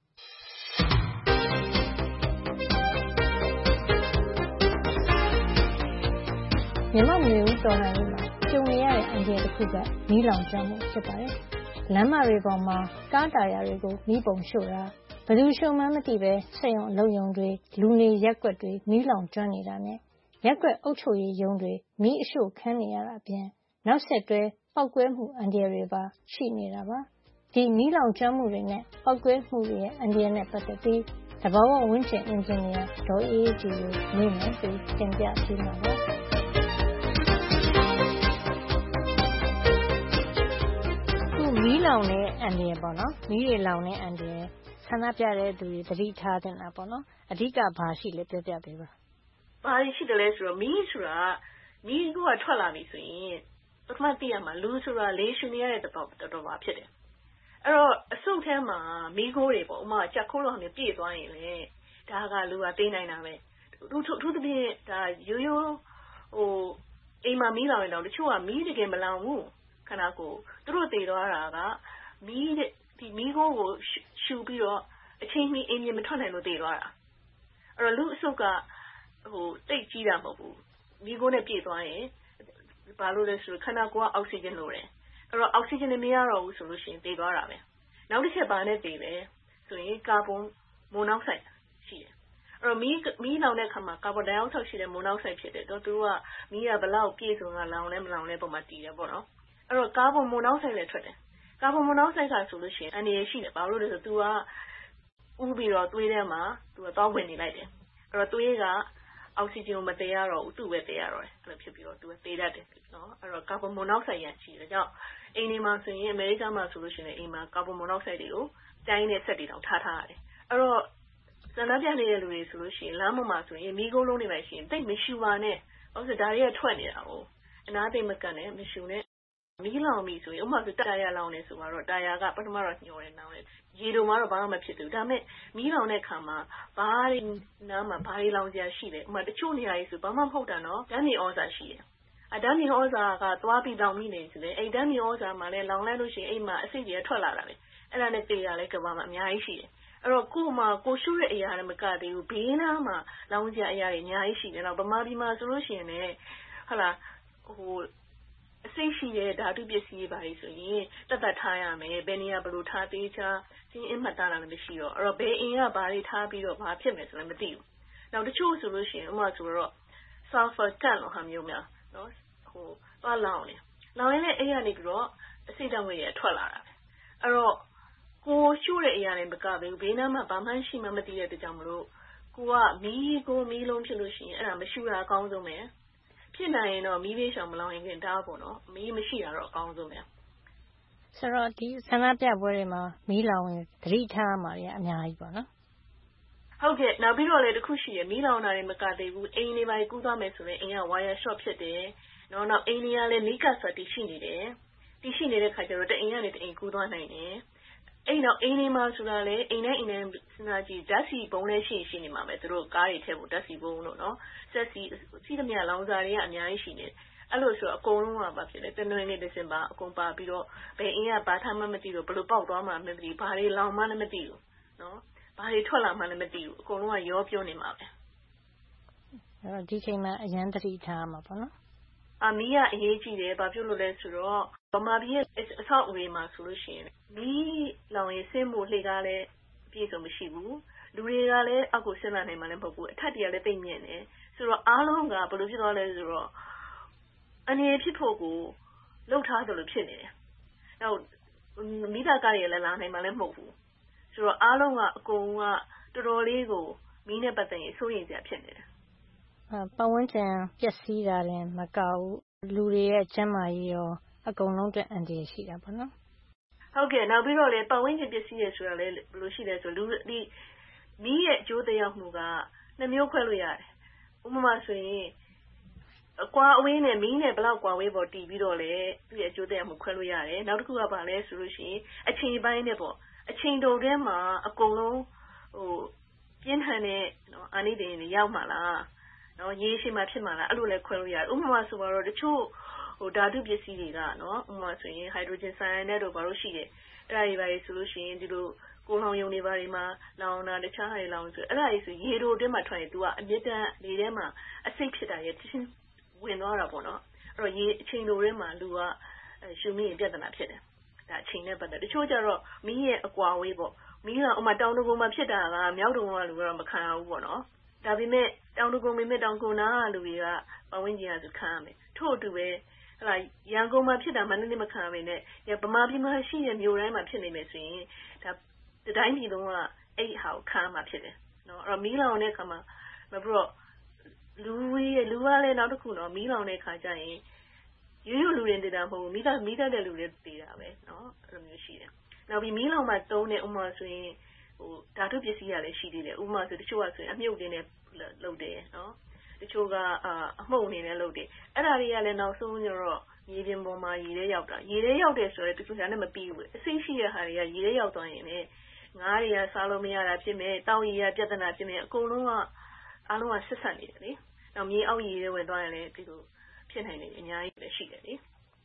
မြန်မာမျိုးတော်လှန်ရေးမှာကြုံရတဲ့အန္တရာယ်တစ်ခုကမီးလောင်ကျွမ်းမှုဖြစ်ပါတယ်လမ်းမတွေပေါ်မှာကားတာယာတွေကိုမီးပုံရှို့တာဘယ်သူရှို့မှန်းမသိပဲစက်ရုံအလုပ်ရုံတွေလူနေရက်ကွက်တွေမီးလောင်ကျွမ်းနေတာနဲ့ရက်ကွက်အုပ်ချုပ်ရေးရုံးတွေမီးအရှို့ခံနေရတာအပြင်နောက်ဆက်တွဲပောက်ကွဲမှုအန္တရာယ်တွေပါရှိနေတာပါဒီမီးလောင်ကျွမ်းမှုတွေနဲ့ပောက်ကွဲမှုတွေရဲ့အန္တရာယ်နဲ့ပတ်သက်ပြီးသဘာဝဝန်းကျင်အင်ဂျင်နီယာဒေါ်အေးကြည်ကိုနေမယ်ပြီးတင်ပြပေးမှာပါမီးလောင်တဲ့အန္တရာယ်ပေါ့နော်မီးတွေလောင်တဲ့အန္တရာယ်ဆန္ဒပြတဲ့သူတွေသတိထားတင်တာပေါ့နော်အဓိကဘာရှိလဲပြောပြပေးပါဘာရှိတယ်လဲဆိုတော့မီးဆိုတာမီးကထွက်လာပြီဆိုရင်ပထမသိရမှာလူဆိုတာလေရှူနေရတဲ့တော်ပါဖြစ်တယ်အဲ့တော့အဆုတ်ထဲမှာမီးခိုးတွေပေါ့ဥမာချက်ခိုးလောင်နေပြည့်သွားရင်လေဒါကလူကသိနိုင်တာပဲထူးသဖြင့်ဒါရိုးရိုးအိမ်မှာမီးလောင်ရင်တော့တချို့ကမီးတကယ်မလောင်ဘူးခန္ဓာကိုယ်သူတို့တည်သွားတာကမီးခိုးကိုရှူပြီးတော့အချိန်မီအိမ်ပြင်မထွက်နိုင်လို့သေသွားတာအဲ့တော့လူအစုကတိတ်ကြီးတာမဟုတ်ဘူးမီးခိုးနဲ့ပြည့်သွားရင်ဘာလို့လဲဆိုတော့ခန္ဓာကိုယ်ကအောက်ဆီဂျင်လိုတယ်အဲ့တော့အောက်ဆီဂျင်မရတော့ဘူးဆိုလို့ရှိရင်သေသွားတာပဲနောက်တစ်ချက်ဘာနဲ့သေလဲဆိုရင်ကာဗွန်မိုနောက်ဆိုက်ရှိတယ်အဲ့တော့မီးလောင်တဲ့အခါမှာကာဗွန်ဒိုင်အောက်ဆိုက်ရှိတဲ့မိုနောက်ဆိုက်ဖြစ်တယ်တော့သူကမီးကဘလောက်ပြည့်စုံကလောင်လဲမလောင်လဲပုံမှာတည်တယ်ပေါ့နော်အဲ့တော့ကာဗွန်မိုနောက်ဆိုက်လည်းထွက်တယ်ကာဗွန်မိုနောက်ဆိုက်ကဆိုလို့ရှိရင်အနေရရှိတယ်ဘာလို့လဲဆိုသူကဥပြီးတော့သွေးထဲမှာသူကသွားဝင်နေလိုက်တယ်အဲ့တော့သွေးကအောက်ဆီဂျင်ကိုမတည်ရတော့ဘူးသူ့ပဲတည်ရတော့တယ်အဲ့လိုဖြစ်ပြီးတော့သူကတည်တတ်တယ်နော်အဲ့တော့ကာဗွန်မိုနောက်ဆိုက်ရရှိတယ်ကြောင့်အိမ်ဒီမှာဆိုရင်အမေရိကန်မှာဆိုလို့ရှိရင်အိမ်မှာကာဗွန်မိုနောက်ဆိုက်တွေကိုတိုင်းတဲ့ဆက်တွေတောင်ထားရတယ်အဲ့တော့ဆန္ဒပြနေတဲ့လူတွေဆိုလို့ရှိရင်လမ်းပေါ်မှာဆိုရင်မီးခိုးလုံးတွေပဲရှိရင်တိတ်မရှူပါနဲ့ဟုတ်ဆိုဒါတွေကထွက်နေတာဟုတ်အနာသိမ့်မကန်နဲ့မရှူနဲ့မီးလောင်ပြီဆိုရင်ဥပမာဆိုတာယာလောင်နေဆိုတော့တာယာကပထမတော့ညှော်နေနောင်နေရေတုံမှာတော့ဘာမှမဖြစ်ဘူးဒါပေမဲ့မီးလောင်တဲ့ခါမှာဘာတွေနားမှာဘာတွေလောင်ကြရှိတယ်ဥပမာတချို့နေရာကြီးဆိုဘာမှမဟုတ်တာနော်ဓာတ်မြေဩဇာရှိတယ်ဓာတ်မြေဩဇာကသွားပြီးလောင်မိနေဆိုလေအဲ့ဓာတ်မြေဩဇာမှာလည်းလောင်လိုက်လို့ရှိရင်အိမ်မှာအဆိပ်တွေထွက်လာတာပဲအဲ့ဒါနဲ့တေးရလဲကဘာမှအများကြီးရှိတယ်အဲ့တော့ကိုရှုတဲ့အရာတွေမကသေးဘူးဘေးနားမှာလောင်ကြအရာတွေအများကြီးရှိတယ်တော့ဗမာပြည်မှာဆိုလို့ရှိရင်လည်းဟုတ်လားအစိတ်ရှိတဲ့ဓာတုပစ္စည်းတွေပါလေဆိုရင်တတ်ထားရမယ်ဘယ်နေရာဘယ်လိုထားသေးချာသင်အမှတ်သားတာလည်းမရှိတော့အဲ့တော့ဘယ်အင်ကဘာတွေထားပြီးတော့ဘာဖြစ်မယ်ဆိုလည်းမသိဘူးနောက်တချို့ဆိုလို့ရှိရင်ဥပမာဆိုတော့ sulfur ကန့်လို့ဟာမျိုးများနော်သွားလောင်ရင်လည်းအဲ့ရနေပြီးတော့အစိတ်ဓာတ်ငွေတွေထွက်လာတာပဲအဲ့တော့ကိုရှုတဲ့အရာတွေမကဘူးဘေးနားမှာဘာမှရှိမှမသိတဲ့အတွက်ကြောင့်မလို့ကိုကမီးလုံးဖြစ်လို့ရှိရင်အဲ့ဒါမရှုတာအကောင်းဆုံးပဲဖြစ်နိုင်ရင်တော့မီးလေးရှောင်မလောင်ရင်ဒါပေါ့နော်မီးမရှိတာတော့အကောင်းဆုံးပဲဆိုတော့ဒီဆန္ဒပြပွဲတွေမှာမီးလောင်ရင်သတိထားမှာတွေအများကြီးပေါ့နော်ဟုတ်ကဲ့နောက်ပြီးတော့လည်းတစ်ခုရှိရမီးလောင်တာတွေမကသေးဘူးအိမ်တွေပါကူးသွားမယ်ဆိုရင်အိမ်ကဝါယာရှော့ဖြစ်တယ်နောက်အိမ်တွေကလည်းမိကတ်ဆိုတာရှိနေတယ်တရှိနေတဲ့ခါကျတော့တအိမ်ကနေတအိမ်ကူးသွားနိုင်တယ်အဲ့တော့အိမ်တွေမှာဆိုတာလေအိမ်တိုင်းစဉ်းစားကြည့်ဓာတ်ဆီပုံးလေးရှိနေမှာပဲသူတို့ကားတွေထည့်ဖို့ဓာတ်ဆီပုံးလို့နော်ဆက်စီသမျှလောင်စာတွေကအများကြီးရှိနေတယ်အဲ့လိုဆိုအကုန်လုံးကဘာဖြစ်လဲတနွေနေ့တစ်စင်ပါအကုန်ပါပြီးတော့ဘယ်အင်းကဘာထားမှမသိတော့ဘလို့ပေါက်သွားမှမသိဘာတွေလောင်မှလည်းမသိဘူးနော်ဘာတွေထွက်လာမှလည်းမသိဘူးအကုန်လုံးကရောပြောနေမှာပဲအဲ့တော့ဒီချိန်မှာအရန်သတိထားမှာပေါ့နော်မီးကအရေးကြီးတယ်ဘာဖြစ်လို့လဲဆိုတော့ဗမာပြည်ရဲ့အဆောက်အဦမှာဆိုလို့ရှိရင်မီးလောင်ရင်ဆင်းဖို့လှေကားလည်းပြည့်စုံမရှိဘူးလူတွေကလည်းအောက်ကိုဆင်းလာနိုင်မှလည်းမဟုတ်ဘူးအထက်တွေကလည်းတိတ်မြင့်တယ်ဆိုတော့အားလုံးကဘယ်လိုဖြစ်သွားလဲဆိုတော့အနေဖြစ်ဖို့ကိုလှုပ်ထားတယ်လို့ဖြစ်နေတယ်နောက်မိသားကားတွေလည်းလာနိုင်မှလည်းမဟုတ်ဘူးဆိုတော့အားလုံးကအကုန်ကတော်တော်လေးကိုမီးနဲ့ပတ်သက်ရင်စိုးရိမ်စရာဖြစ်နေတယ်ပတ်ဝန်းကျင်ပျက်စီးတာလည်းမကဘူးလူတွေရဲ့ကျန်းမာရေးရောအကုန်လုံးအတွက်အန္တရာယ်ရှိတာပေါ့နော်ဟုတ်ကဲ့နောက်ပြီးတော့လေပတ်ဝန်းကျင်ပျက်စီးရဆိုတာလေဘယ်လိုရှိလဲဆိုလူဒီမီးရဲ့အကျိုးသက်မှုကနှစ်မျိုးခွဲလို့ရတယ်ဥပမာဆိုရင်ကွာအဝေးနဲ့မီးနဲ့ဘလောက်ကွာဝေးပေါ်တည်ပြီးတော့လေသူ့ရဲ့အကျိုးသက်မှုခွဲလို့ရတယ်နောက်တစ်ခုကဘာလဲဆိုလို့ရှိရင်အချိန်ပိုင်းနဲ့ပေါ့အချိန်တိုထဲမှာအကုန်လုံးပြင်းထန်တဲ့နော်အာနိသင်တွေရောက်မှာလားနော်ရေရှိမှဖြစ်မှာလားအဲ့လိုလဲခွဲလို့ရတယ်ဥပမာဆိုတော့တချို့ဓာတုပစ္စည်းတွေကနော်ဥပမာဆိုရင်ဟိုက်ဒရိုဂျင်ဆိုင်ယာနိုက်တို့ဘာလို့ရှိတယ်အဲ့ဒါတွေပါလေဆိုလို့ရှိရင်ဒီလိုကိုလောင်ယုံတွေပါတွေမှာလောင်တာတခြားဟာတွေလောင်ဆိုအဲ့ဒါတွေဆိုရေတို့အတွင်းမှာထွက်ရင် तू ကအမြင့်တမ်းလေထဲမှာအဆိပ်ဖြစ်တာရဲ့ချင်းဝင်သွားတာပေါ့နော်အဲ့တော့ရေအချိန်တို့ထဲမှာလူကရှုမိရင်ပြဿနာဖြစ်တယ်ဒါအချိန်နဲ့ပတ်သက်တချို့ကျတော့မီးရဲ့အကွာဝေးပေါ့မီးကဥမာတောင်တကုံမှာဖြစ်တာကမြောက်တုံကလူကတော့မခံရဘူးပေါ့နော်ဒါပေမဲ့တောင်တကုံမိမဲ့တောင်ကုံနာလူတွေကပတ်ဝန်းကျင်ကဆိုခံရမယ်ထို့အတူပဲဟလာရန်ကုန်မှာဖြစ်တာမှလည်းမခံရမယ်နဲ့ဗမာပြည်မှာရှိတဲ့မြို့တိုင်းမှာဖြစ်နေမယ်ဆိုရင်ဒါတိုင်းပြည်လုံးကအဲ့ဟာကိုခံရမှာဖြစ်တယ်နော်အဲ့တော့မီးလောင်တဲ့အခါမှာမပြီးတော့လူကလည်းနောက်တစ်ခုနော်မီးလောင်တဲ့အခါကျရင်ရိုးရိုးလူတွေတည်တာမဟုတ်ဘူးမီးတက်တဲ့လူတွေတည်တာပဲနော်အဲ့လိုမျိုးရှိတယ်နောက်ပြီးမီးလောင်မှာတုံးတဲ့ဥမာဆိုရင်ဓာတုပစ္စည်းရလည်းရှိသေးတယ်ဥမာဆိုတချို့ကဆိုရင်အမြုပ်တွေနဲ့လုပ်တယ်နော်တချို့ကအမှုန့်အနေနဲ့လုပ်တယ်အဲ့ဒါတွေကလည်းနောက်ဆုံးကျတော့ရေပြင်ပေါ်မှာရေထဲရောက်တာရေထဲရောက်တယ်ဆိုတော့တချို့ကလည်းမပြီးဘူးအစိမ့်ရှိတဲ့ဟာတွေကရေထဲရောက်သွားရင်လည်းငါးတွေကစားလို့မရတာဖြစ်မယ်တောင်းရေရပြဿနာဖြစ်မယ်အကုန်လုံးကအားလုံးကဆက်ဆက်နေတယ်လေနောက်မြေအောက်ရေထဲဝင်သွားရင်လည်းဒီလိုဖြစ်နိုင်တယ်အများကြီးလည်းရှိတယ်လေ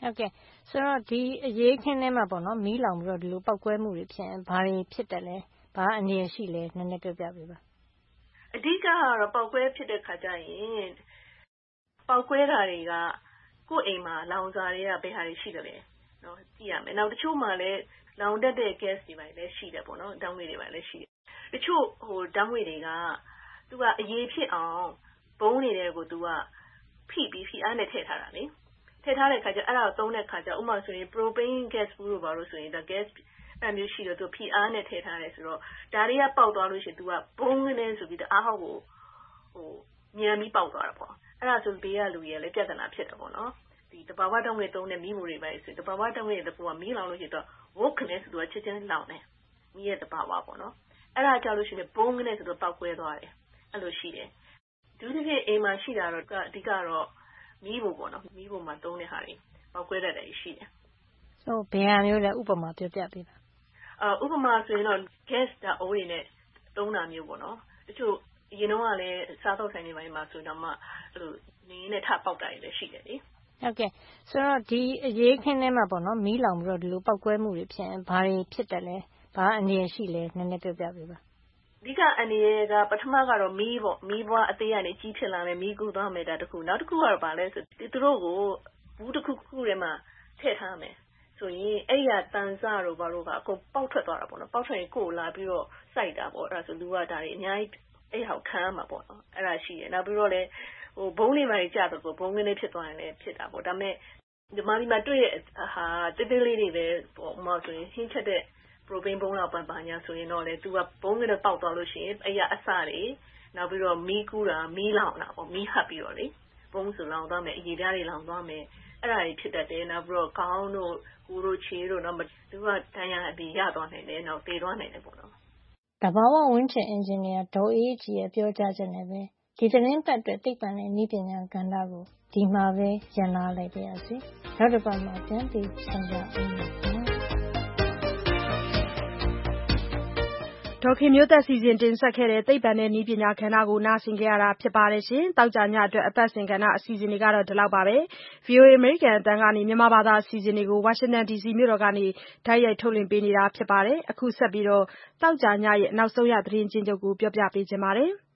ဟုတ်ကဲ့ဆိုတော့ဒီအရေးခင်းထဲမှာပေါ့နော်မီးလောင်ပြီးတော့ဒီလိုပောက်ကွဲမှုတွေဖြစ်ရင်ဘာတွေဖြစ်တယ်လဲဘာအနေရရှိလဲနည်းနည်းပြောပြပေးပါအဓိကကတော့ပောက်ကွဲဖြစ်တဲ့ခါကျရင်ပောက်ကွဲတာတွေကကိုယ့်အိမ်မှာလောင်စာတွေကဘယ်ဟာတွေရှိတယ်လဲနော်ကြည့်ရမယ်နောက်တချို့မှာလည်းလောင်တတ်တဲ့ gas တွေပါလည်းရှိတယ်ပေါ့နော်ဓာတ်ငွေတွေပါလည်းရှိတယ်တချို့ဓာတ်ငွေတွေကသူကအရေးဖြစ်အောင်ဘုံတွေကိုသူကဖိအားနဲ့ထည့်ထားတာလေထည့်ထားတဲ့ခါကျအဲ့ဒါကိုသုံးတဲ့ခါကျဥပမာဆိုရင် propane gas ဘူးလို့ပါလို့ဆိုရင်ဒါ gas အဲ့မျိုးရှိတော့သူဖိအားနဲ့ထည့်ထားတယ်ဆိုတော့ဒါတွေကပေါက်သွားလို့ရှိရင်သူကဘုံကနေဆိုပြီးတော့အားဟောက်ကိုမြန်ပြီးပေါက်သွားတာပေါ့အဲ့ဒါဆိုဘေးကလူကြီးလည်းပြဿနာဖြစ်တယ်ပေါ့နော်ဒီတဘာဝတောင်းငယ်သုံးတဲ့မီးမိုတွေပဲဆိုတဘာဝတောင်းငယ်တဲ့ပုံကမီးလောင်လို့ရှိတော့ဝုတ်ခနဲ့ဆိုတော့ချက်ချင်းလောင်တယ်မီးရဲ့တဘာဝပေါ့နော်အဲ့ဒါကြောင့်လို့ရှိရင်ဘုံကနေဆိုတော့ပေါက်ကွဲသွားတယ်အဲ့လိုရှိတယ်ဒုတိယအိမ်မှာရှိတာတော့အဓိကတော့မီးဖို့ပေါ့နော်မီးဖို့မှာသုံးတဲ့ဟာတွေပေါက်ကွဲတတ်တယ်ရှိတယ်ဆိုဘယ်ဟာမျိုးလဲဥပမာပြောပြပေးပါဥပမာဆိုရင်တော့ gas ဓာတ်အိုးတွေနဲ့သုံးတာမျိုးပေါ့နော်တချို့အရင်တော့ကလည်းစားတော့ဆိုင်တွေပိုင်းမှာဆိုတော့မှအဲ့လိုနေနဲ့ထပေါက်တာတွေလည်းရှိတယ်လေဟုတ်ကဲ့ဆိုတော့ဒီအရေးခင်းထဲမှာပေါ့နော်မီးလောင်ပြီးတော့ဒီလိုပောက်ကွဲမှုတွေဖြစ်ရင်ဘာတွေဖြစ်တယ်လဲဘာအနေရရှိလဲနည်းနည်းပြောပြပေးပါအဓိကအနေရကပထမကတော့မီးပေါ့မီးပွားအသေးကနေကြီးဖြစ်လာတယ်မီးကူသွားမယ်တာတခုနောက်တစ်ခုကတော့ဗာလဲဆိုသူတို့ကိုဘူးတစ်ခုခုထဲမှာထည့်ထားမယ်ဆိုရင်အဲ့ရတန်စတို့ဘာလို့ကအကုန်ပေါက်ထွက်သွားတာပေါ့နော်ပေါက်ထွက်ရင်ကိုယ်လာပြီးတော့စိုက်တာပေါ့အဲ့ဒါဆိုလူကဒါတွေအများကြီးအဲ့ဟောက်ခံရမှာပေါ့နော်အဲ့ဒါရှိတယ်နောက်ပြီးတော့လည်းဘုံလေးမှကြတော့ဘုံကလေးဖြစ်သွားရင်လည်းဖြစ်တာပေါ့ဒါပေမဲ့ဒီမှာတွေ့တဲ့ဟာတိတိလေးတွေပဲပေါ့ဥပမာဆိုရင်ဟင်းချက်တဲ့ propane ဘုံလောက်ပညာဆိုရင်တော့လေသူကဘုံကနေပေါက်သွားလို့ရှိရင်အဲ့ရအစတွေနောက်ပြီးတော့မီးကူးတာမီးလောင်တာပေါ့မီးဟပ်ပြီးတော့လေဘုံဆိုလောင်သွားမယ်အရည်ဓာတ်တွေလောင်သွားမယ်အဲ့ဒါတွေဖြစ်တတ်တယ်နောက်ပြီးတော့ခေါင်းတို့ကိုယ်တို့ခြေတို့တော့သူကတန်ရအပြီးရသွားနိုင်တယ်နောက်တည်သွားနိုင်တယ်ပေါ့နော်တဘာဝဝင်းချင်အင်ဂျင်နီယာဒေါ်အေးကြီးရဲ့ပြောကြားချက်နဲ့ပဲဒီသတင်းပတ်အတွက်သိပ္ပံနဲ့နည်းပညာကဏ္ဍကိုဒီမှာပဲရန်နာလိုက်ပါရစေနောက်တစ်ပတ်မှာပြန်ပြီးဆောင်ကြအောင်ဒေါခင်မျိုးသက်စီစဉ်တင်ဆက်ခဲ့တဲ့သိပ္ပံနဲ့နည်းပညာကဏ္ဍကိုနားဆင်ကြရတာဖြစ်ပါတယ်ရှင်။တောက်ကြညအတွက်အပတ်စဉ်ကဏ္ဍအစီအစဉ်တွေကတော့ဒီလောက်ပါပဲ။ VOA American အသံကနေမြန်မာဘာသာအစီအစဉ်တွေကို Washington DC မြို့တော်ကနေတိုက်ရိုက်ထုတ်လွှင့်ပေးနေတာဖြစ်ပါတယ်။အခုဆက်ပြီးတော့တောက်ကြညရဲ့နောက်ဆုံးရသတင်းချင်းချုပ်ကိုပြောပြပေးချင်ပါတယ်။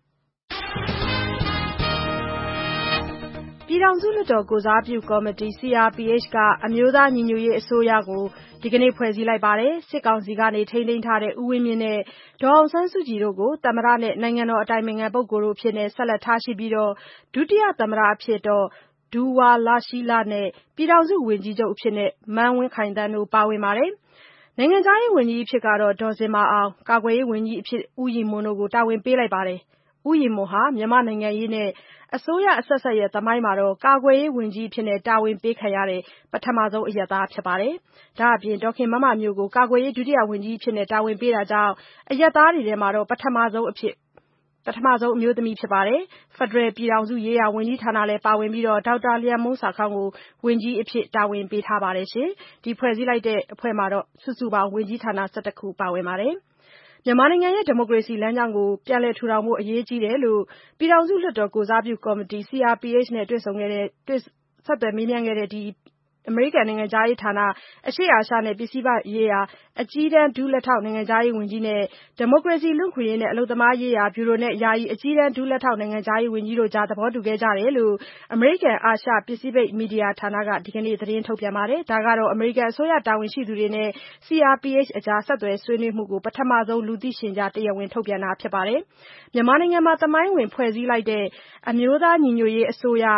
ပြည်ထောင်စုလွှတ်တော်ကိုယ်စားပြုကော်မတီ CRPH ကအမျိုးသားညီညွတ်ရေးအစိုးရကိုဒီကနေ့ဖွဲ့စည်းလိုက်ပါတယ်။စစ်ကောင်စီကနေထိန်းသိမ်းထားတဲ့ဦးဝင်းမြင့်နဲ့ဒေါ်အောင်ဆန်းစုကြည်တို့ကိုသမ္မတနဲ့နိုင်ငံတော်အတိုင်ပင်ခံပုဂ္ဂိုလ်တို့အဖြစ်ဆက်လက်ထားရှိပြီးဒုတိယသမ္မတအဖြစ်ဒူဝါလရှီးလနဲ့ပြည်ထောင်စုဝန်ကြီးချုပ်အဖြစ်မန်းဝင်းခိုင်သန်းတို့ပါဝင်ပါတယ်။နိုင်ငံခြားရေးဝန်ကြီးအဖြစ်ဒေါ်ဇင်မာအောင်၊ကာကွယ်ရေးဝန်ကြီးအဖြစ်ဦးရည်မွန်တို့ကိုတာဝန်ပေးလိုက်ပါတယ်။ဦးရည်မွန်ဟာမြန်မာ့နိုင်ငံရေးနဲ့အစိုးရအဆက်ဆက်ရဲ့သမိုင်းမှာကာကွယ်ရေးဝန်ကြီးအဖြစ်တာဝန်ပေးခံရတဲ့ပထမဆုံးအရပ်သားဖြစ်ပါတယ်။ဒါ့အပြင်ဒေါ်ခင်မမမျိုးကိုကာကွယ်ရေးဒုတိယဝန်ကြီးအဖြစ်တာဝန်ပေးတာကြောင့်အရပ်သားတွေထဲမှာပထမဆုံးအမျိုးသမီးဖြစ်ပါတယ်။ဖက်ဒရယ်ပြည်ထောင်စုရေးရာဝန်ကြီးဌာနလည်းပါဝင်ပြီးဒေါက်တာလျံမှုန်းဆာခေါင်းကိုဝန်ကြီးအဖြစ်တာဝန်ပေးထားပါတယ်။ဒီဖွဲ့စည်းလိုက်တဲ့အဖွဲ့မှာစုစုပေါင်းဝန်ကြီးဌာန11ခုပါဝင်ပါတယ်။မြန်မာနိုင်ငံရဲ့ဒီမိုကရေစီလမ်းကြောင်းကိုပြန်လည်ထူထောင်ဖို့အရေးကြီးတယ်လို့ပြည်ထောင်စုလွှတ်တော်ကိုယ်စားပြုကော်မတီ CRPH နဲ့ဆက်သွယ်မေးမြန်းခဲ့တဲ့အမေရိကန်နိုင်ငံခြားရေးဌာနအရှေ့အာရှနဲ့ပစိဖိတ်ရေးရာအကြီးတန်းဒုလက်ထောက်နိုင်ငံခြားရေးဝန်ကြီးနဲ့ဒီမိုကရေစီလူ့အခွင့်အရေးနဲ့အလုပ်သမားရေးရာဗျူရိုနဲ့ယာယီအကြီးတန်းဒုလက်ထောက်နိုင်ငံခြားရေးဝန်ကြီးတို့ကြားသဘောတူခဲ့ကြတယ်လို့အမေရိကန်အာရှပစိဖိတ်မီဒီယာဌာနကဒီကနေ့သတင်းထုတ်ပြန်ပါတယ်။ဒါကတော့အမေရိကန်အစိုးရတာဝန်ရှိသူတွေနဲ့ CRPH အကြားဆက်သွယ်ဆွေးနွေးမှုကိုပထမဆုံးလူသိရှင်ကြားတရားဝင်ထုတ်ပြန်တာဖြစ်ပါတယ်။မြန်မာနိုင်ငံမှာသမိုင်းဝင်ဖွဲ့စည်းလိုက်တဲ့အမျိုးသားညီညွတ်ရေးအစိုးရ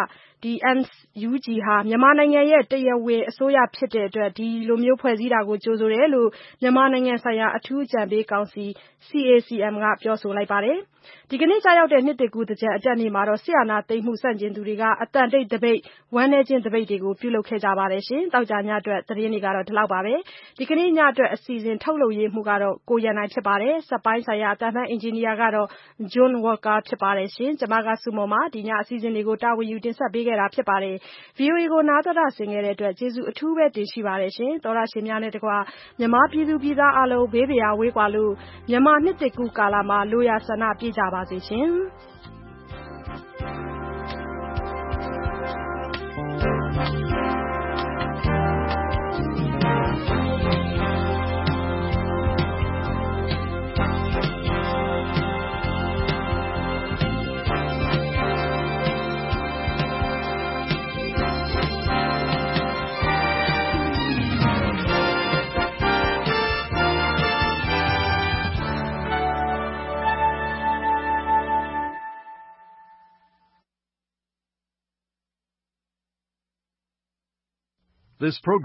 NUG ဟာမြန်မာနိုင်ငံရဲ့တရားဝင်အစိုးရဖြစ်တဲ့အတွက်ဒီလိုဖွဲ့စည်းတာကိုကြိုဆိုတယ်လို့မြန်မာနိုင်ငံဆိုင်ရာအထူးအကြံပေးကောင်စီ CACM ကပြောဆိုလိုက်ပါတယ်။ဒီကနေ့ကျရောက်တဲ့နှစ်သစ်ကူးသင်္ကြန်အတက်နေ့မှာစစ်အာဏာသိမ်းမှုဆန့်ကျင်သူတွေကအသံတိတ်သပိတ်ဝမ်းနည်းခြင်းသပိတ်တွေကိုပြုလုပ်ခဲ့ကြပါတယ်။သောကြာညအတွက်သတင်းတွေကတော့ဒီလောက်ပါပဲ။ဒီကနေ့ညအတွက်အစီအစဉ်ထုတ်လုပ်ရေးမှုကတော့ကိုရန်နိုင်ဖြစ်ပါတယ်။စက်ပိုင်းဆိုင်ရာအသံမှန်အင်ဂျင်နီယာကတော့ John Walker ဖြစ်ပါတယ်။ကျွန်မကစုမုံပါဒီညအစီအစဉ်တွေကိုတာဝန်ယူတင်ဆက်ပေးခဲ့တာဖြစ်ပါတယ်။ VOA ကိုနားတော်တာဆင်ခဲ့တဲ့အတွက်ကျေးဇူးအထူးပဲတင်ရှိပါတယ်။သောရရှင်များနဲ့တကွမြန်မာပြည်သူပြည်သားအားလုံးဘေးပရာဝေးကွာလို့မြန်မာနှစ်သစ်ကူးကာလမှာလိုရာဆန္ဒပြည့်ကြပါစေရှင်။ This program